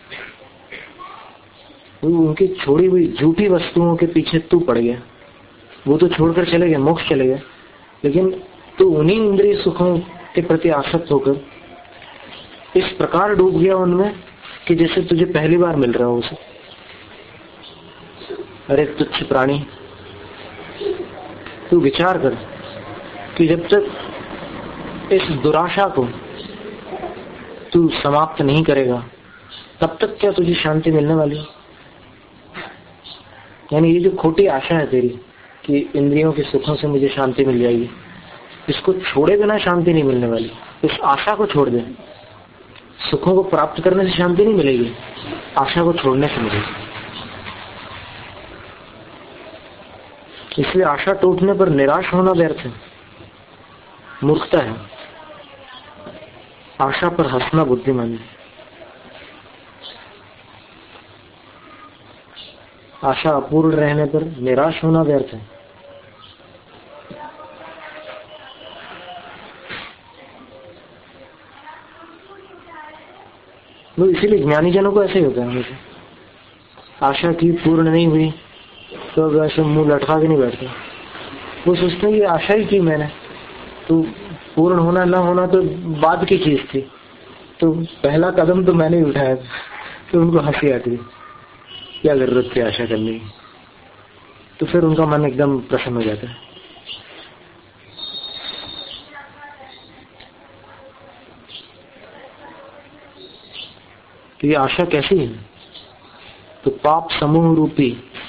उनकी छोड़ी हुई झूठी वस्तुओं के पीछे तू पड़ गया। वो तो छोड़कर चले गए, मोक्ष चले गए, लेकिन तू उन्हीं इंद्रिय सुखों के प्रति आसक्त होकर इस प्रकार डूब गया उनमें कि जैसे तुझे पहली बार मिल रहा हो उसे। अरे तुच्छ प्राणी, तू विचार कर कि जब तक इस दुराशा को तू समाप्त नहीं करेगा तब तक क्या तुझे शांति मिलने वाली है? यानी ये जो खोटी आशा है तेरी कि इंद्रियों के सुखों से मुझे शांति मिल जाएगी, इसको छोड़े बिना शांति नहीं मिलने वाली। इस आशा को छोड़ दे। सुखों को प्राप्त करने से शांति नहीं मिलेगी, आशा को छोड़ने से मिलेगी। इसलिए आशा टूटने पर निराश होना व्यर्थ है, मूर्खता है। आशा पर हंसना बुद्धिमानी है। आशा अपूर्ण रहने पर निराश होना व्यर्थ है। तो इसीलिए ज्ञानी जनों को ऐसे ही होता है हमेशा। आशा की पूर्ण नहीं हुई तो वैसे मुंह लटका के नहीं बैठते। वो सोचते हैं ये आशा ही की मैंने, तो पूर्ण होना ना होना तो बाद की चीज थी, तो पहला कदम तो मैंने ही उठाया था। तो उनको हंसी आती है, क्या जरूरत थी आशा करने की। तो फिर उनका मन एकदम प्रसन्न हो जाता है। तो ये आशा कैसी है? तो पाप समूह रूपी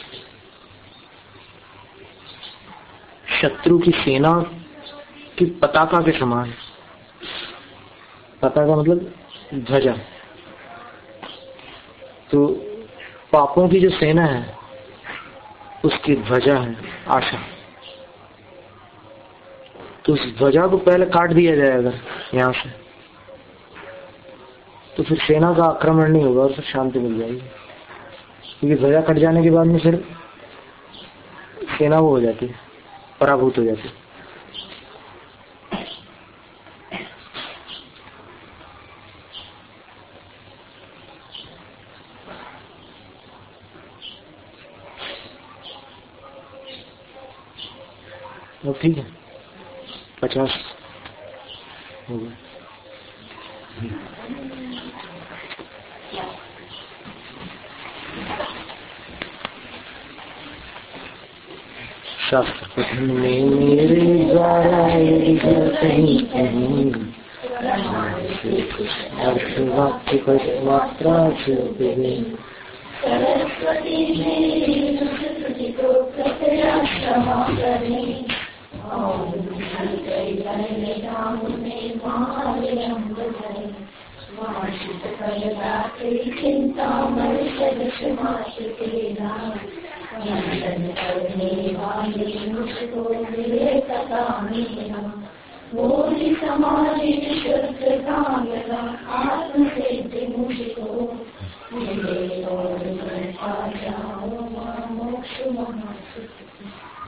शत्रु की सेना की पताका के समान। पताका मतलब ध्वजा। तो पापों की जो सेना है उसकी ध्वजा है आशा। तो उस ध्वजा को पहले काट दिया जाएगा यहां से, तो फिर सेना का आक्रमण नहीं होगा और फिर शांति मिल जाएगी। क्योंकि ध्वजा कट जाने के बाद में फिर सेना वो हो जाती है, पराभूत हो जाती है। तो ठीक है, पचास हो गए। शास्त्र पठन में मेरे द्वारा यदि कहीं कहीं से कुछ अर्थ वाक्य पर मात्रा चलते सरस्वती मेरी को कृपया क्षमा करें। चिंता करने वाले मुझको मिले बोली समाधि शुद्धता आत्म सिद्धि मुझको मिले और मोक्ष महासिद्धि।